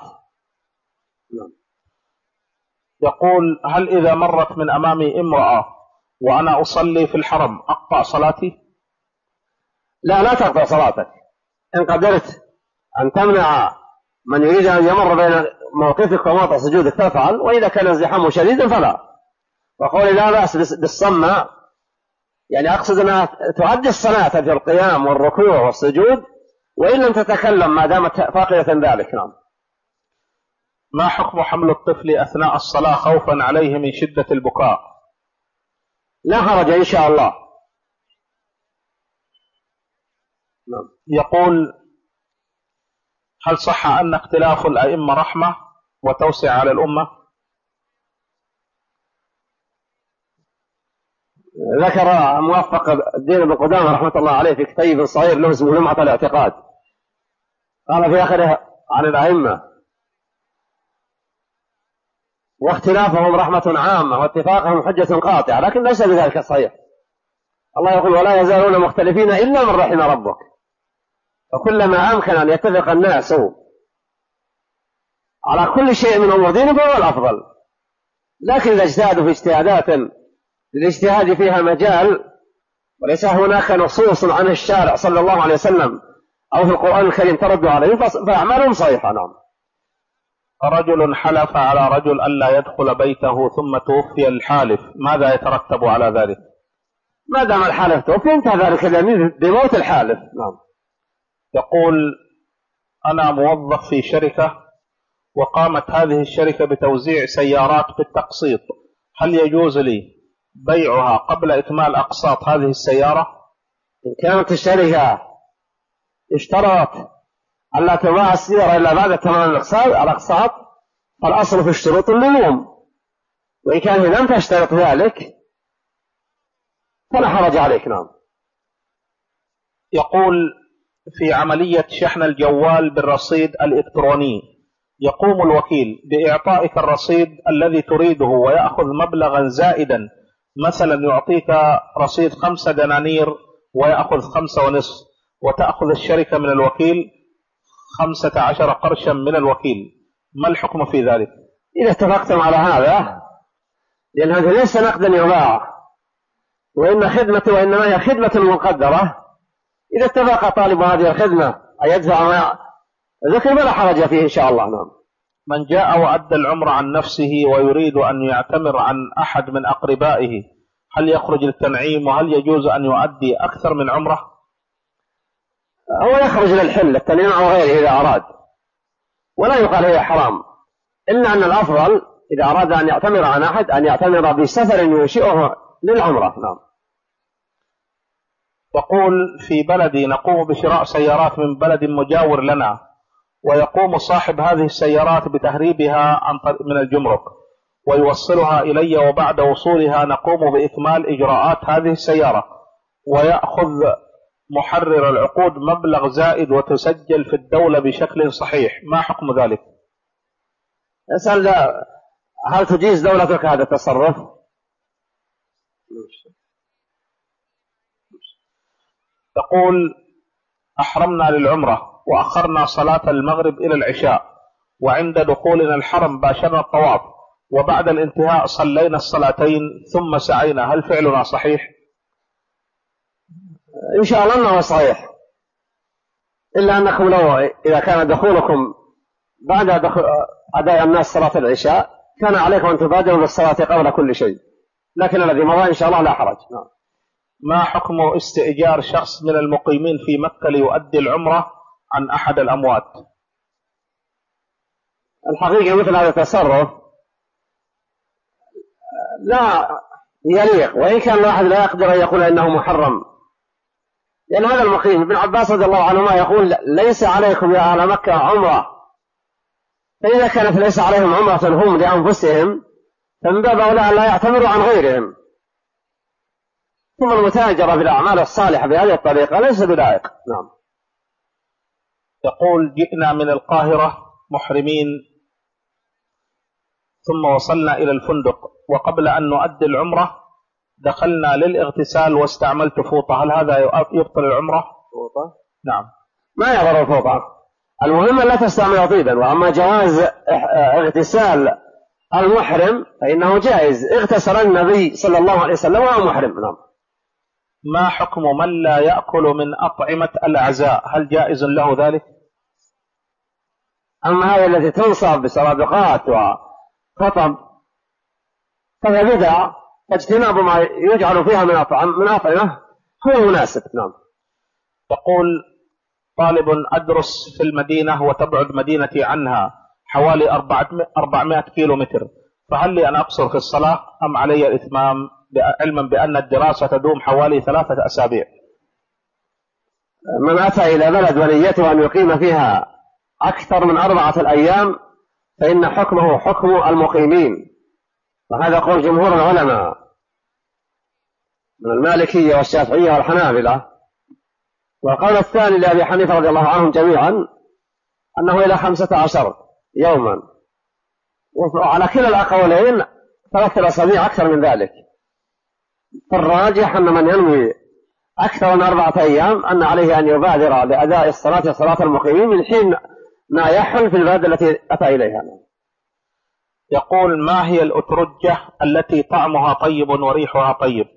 Speaker 3: يقول: هل إذا مرت من أمامي امرأة وأنا أصلي في الحرم أقطع صلاتي؟
Speaker 2: لا، لا تقطع صلاتك. إن قدرت أن تمنع من يريد أن يمر بين موقفك وموقع سجودك تفعل، وإذا كان ازدحامه شديدا فلا. وقولي لا بأس بالصمة يعني أقصد أنها تؤدي الصلاة في القيام والركوع والسجود وإن لم تتكلم ما دامت فاقدة ذلك. نعم.
Speaker 3: ما حكم حمل الطفل أثناء الصلاة خوفا عليه من شدة البكاء؟
Speaker 2: لا حرج إن شاء الله.
Speaker 3: نعم. يقول: هل صح أن اختلاف الأئمة رحمة وتوسع على الأمة؟
Speaker 2: ذكر موفق الدين بن قدامة رحمة الله عليه في كتاب صغير له اسمه لمعة الاعتقاد، قال في آخره عن الأئمة: واختلافهم رحمة عامة واتفاقهم حجة قاطعة، لكن ليس بذلك صحيح. الله يقول: ولا يزالون مختلفين إلا من رحم ربك. فكلما أمكن أن يتفق الناس على كل شيء من أمور دينهم فهو الأفضل، لكن إذا اجتهدوا في اجتهادات للاجتهاد فيها مجال وليس هناك نصوص عن الشارع صلى الله عليه وسلم أو في القرآن الكريم تردوا عليه فأعمالهم صحيحة. نعم.
Speaker 3: رجل حلف على رجل ألا يدخل بيته ثم توفي الحالف، ماذا يترتب على ذلك؟
Speaker 2: ما دام الحالف توفي انتهى ذلك اليمين بموت الحالف. نعم.
Speaker 3: يقول: أنا موظف في شركة وقامت هذه الشركة بتوزيع سيارات بالتقسيط، هل يجوز لي بيعها قبل إكمال أقساط هذه السيارة؟
Speaker 2: إن كانت الشركة اشترط ألا تباع السيارة إلا بعد تمام الأقساط فالأصل في الشروط اللزوم، وإن كان لم تشترط ذلك فلا حرج عليك. نعم.
Speaker 3: يقول: في عملية شحن الجوال بالرصيد الإلكتروني يقوم الوكيل بإعطائك الرصيد الذي تريده ويأخذ مبلغا زائدا، مثلا يعطيك رصيد خمسة دنانير ويأخذ خمسة ونصف، وتأخذ الشركة من الوكيل خمسة عشر قرشا من الوكيل، ما الحكم في ذلك؟
Speaker 2: إذا اتفقتم على هذا لأن هذا ليس نقدا يباع، وإن خدمة وإنما هي خدمة مقدرة. إذا اتفق طالب هذه الخدمة أن يدفع ما ذكر فلا حرج فيه إن شاء الله. نعم.
Speaker 3: من جاء وأدى العمرة عن نفسه ويريد أن يعتمر عن أحد من أقربائه هل يخرج للتنعيم، وهل يجوز أن يؤدي أكثر من عمرة؟
Speaker 2: هو يخرج للحل التنعيم أو غيره إذا أراد، ولا يقال هي حرام، إلا أن الأفضل إذا أراد أن يعتمر عن أحد أن يعتمر بسفر ينشئه للعمرة. نعم.
Speaker 3: يقول في بلدي نقوم بشراء سيارات من بلد مجاور لنا، ويقوم صاحب هذه السيارات بتهريبها عن طريق من الجمرك ويوصلها إلي، وبعد وصولها نقوم بإكمال إجراءات هذه السيارة، ويأخذ محرر العقود مبلغ زائد وتسجل في الدولة بشكل صحيح، ما حكم ذلك؟
Speaker 2: أسأل هل تجيز دولتك هذا التصرف؟
Speaker 3: تقول أحرمنا للعمرة وأخرنا صلاة المغرب إلى العشاء، وعند دخولنا الحرم باشرنا الطواف، وبعد الانتهاء صلينا الصلاتين ثم سعينا، هل فعلنا صحيح؟
Speaker 2: إن شاء الله أنه صحيح، إلا أنكم لو إذا كان دخولكم بعد دخول أداء الناس صلاة العشاء كان عليكم أن تبادروا بالصلاة قبل كل شيء، لكن الذي مضى إن شاء الله لا حرج. نعم.
Speaker 3: ما حكم استئجار شخص من المقيمين في مكة ليؤدي العمرة عن أحد الأموات؟
Speaker 2: الحقيقة مثل هذا التصرف لا يليق، وإن كان الواحد لا يقدر أن يقول إنه محرم، لأن هذا المقيم ابن عباس رضي الله عنهما يقول ليس عليكم يا أهل مكة عمرة، فإذا كانت ليس عليهم عمرة هم لأنفسهم فمن باب أولى أن لا يعتمروا عن غيرهم. ثم المتاجرة بالأعمال الصالحة بهذه الطريقة ليس بلائق. نعم.
Speaker 3: يقول جئنا من القاهرة محرمين ثم وصلنا إلى الفندق، وقبل أن نؤدي العمرة دخلنا للاغتسال واستعملت فوطة، هل هذا يبطل العمرة؟
Speaker 2: فوطة؟
Speaker 3: نعم.
Speaker 2: ما يضر الفوطة، المهم لا تستعمل طيبا. وأما جواز اغتسال المحرم فإنه جائز، اغتسل النبي صلى الله عليه وسلم وهو محرم. نعم.
Speaker 3: ما حكم من لا يأكل من أطعمة العزاء، هل جائز له ذلك؟
Speaker 2: أما هذه التي تنصب بسرادقات وخطب فهي بدع، فاجتناب ما يجعل فيها من أطعم من أطعمة هو مناسب. نعم.
Speaker 3: تقول طالب أدرس في المدينة وتبعد مدينتي عنها حوالي أربعمائة كيلو متر، فهل لي أن أقصر في الصلاة أم علي الإتمام، علما بأن الدراسة تدوم حوالي ثلاثة أسابيع؟
Speaker 2: من أتى إلى بلد ونيته أن يقيم فيها أكثر من أربعة الأيام فإن حكمه حكم المقيمين، وهذا قول جمهور العلماء من المالكية والشافعية والحنابلة. والقول الثاني لأبي حنيفة رضي الله عنهم جميعا أنه إلى خمسة عشر يوما، وعلى كلا الأقولين ثلاثة أسابيع أكثر من ذلك. فالراجح أن من ينوي أكثر من أربعة أيام أن عليه أن يبادر لأداء الصلاة صلاة المقيمين من حين ما يحل في البلد التي أتى إليها.
Speaker 3: يقول ما هي الأترجة التي طعمها طيب وريحها طيب؟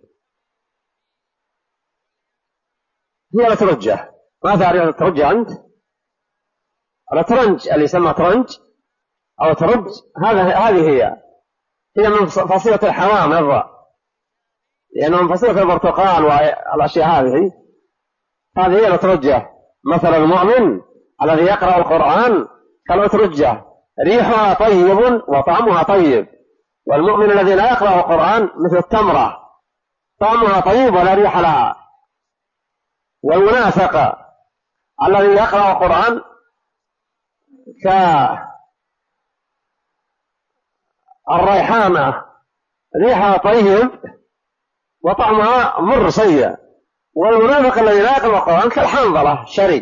Speaker 2: هي الأترجة. ما تعرف الأترجة أنت؟ الأترنج اللي يسمى ترنج أو ترج، هذا هذه هي هي من فصيلة الحوامض، لأنه من فصيلة البرتقال والأشياء هذه. هذه هي الأترجة. مثل المؤمن الذي يقرأ القرآن كالأترجة ريحها طيب وطعمها طيب، والمؤمن الذي لا يقرأ القرآن مثل التمرة طعمها طيب ولا ريح لها. والمنافق الذي يقرأ القرآن كالريحانة ريحها طيب وطعمها مر سيء، والمنافق الذي لا يقرأ القرآن كالحنظلة شري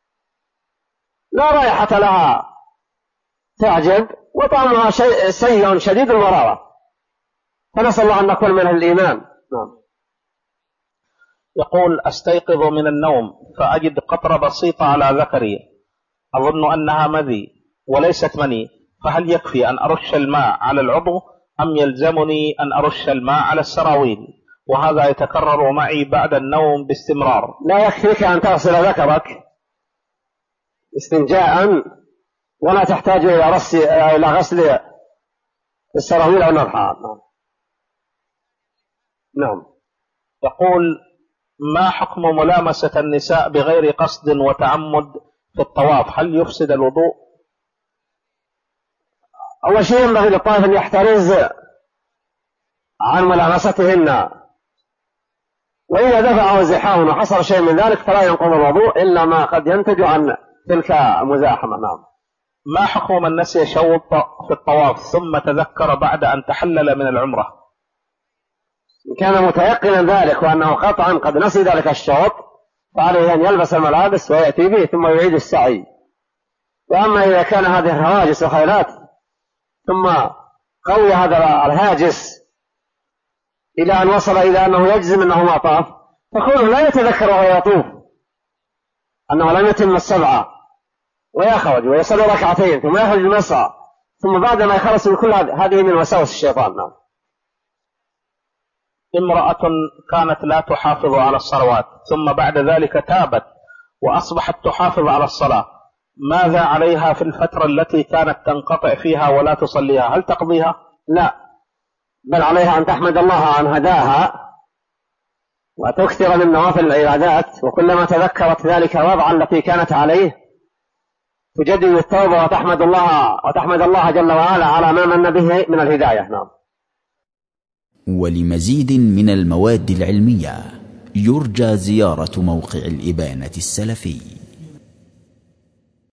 Speaker 2: لا رائحة لها تعجب وطعمها سيء شديد المرارة. فنسأل الله أن نكون من الإيمان. نعم.
Speaker 3: يقول أستيقظ من النوم فأجد قطرة بسيطة على ذكري أظن أنها مذي وليست مني، فهل يكفي أن أرش الماء على العضو أم يلزمني أن أرش الماء على السراويل، وهذا يتكرر معي بعد النوم باستمرار.
Speaker 2: لا يكفيك أن تغسل ذكرك استنجاء ولا تحتاج إلى رص إلى غسل السراويل أو الأرحام. نعم.
Speaker 3: يقول: ما حكم ملامسة النساء بغير قصد وتعمد في الطواف؟ هل يفسد الوضوء؟
Speaker 2: أول شيء ينبغي للطائف أن يحترز عن ملامستهن، وإذا دفعه زحام وحصل شيء من ذلك فلا ينقض الوضوء إلا ما قد ينتج عن تلك المزاحمة. نعم.
Speaker 3: ما حكم من نسي شوط في الطواف ثم تذكر بعد أن تحلل من العمرة؟
Speaker 2: إن كان متيقنا ذلك وأنه قطعا قد نسي ذلك الشوط فعليه أن يلبس الملابس ويأتي به ثم يعيد السعي. وأما إذا كان هذه الهواجس وخيلات ثم قوي هذا الهاجس إلى أن وصل إلى أنه يجزم أنه ما طاف، فكونه لا يتذكر وهو يطوف أنه لم يتم السبعة ويخرج ويصلي ركعتين ثم يخرج المسعى ثم بعد ما يخلص من كل هذه من وساوس الشيطان. نعم.
Speaker 3: امرأة كانت لا تحافظ على الصلوات ثم بعد ذلك تابت وأصبحت تحافظ على الصلاة، ماذا عليها في الفترة التي كانت تنقطع فيها ولا تصليها؟ هل تقضيها؟
Speaker 2: لا، بل عليها أن تحمد الله أن هداها وتكثر من نوافل العبادات، وكلما تذكرت ذلك الوضع التي كانت عليه تجدد التوبة وتحمد الله وتحمد الله جل وعلا على ما من به من الهداية. نعم.
Speaker 1: ولمزيد من المواد العلمية يرجى زيارة موقع الإبانة السلفي.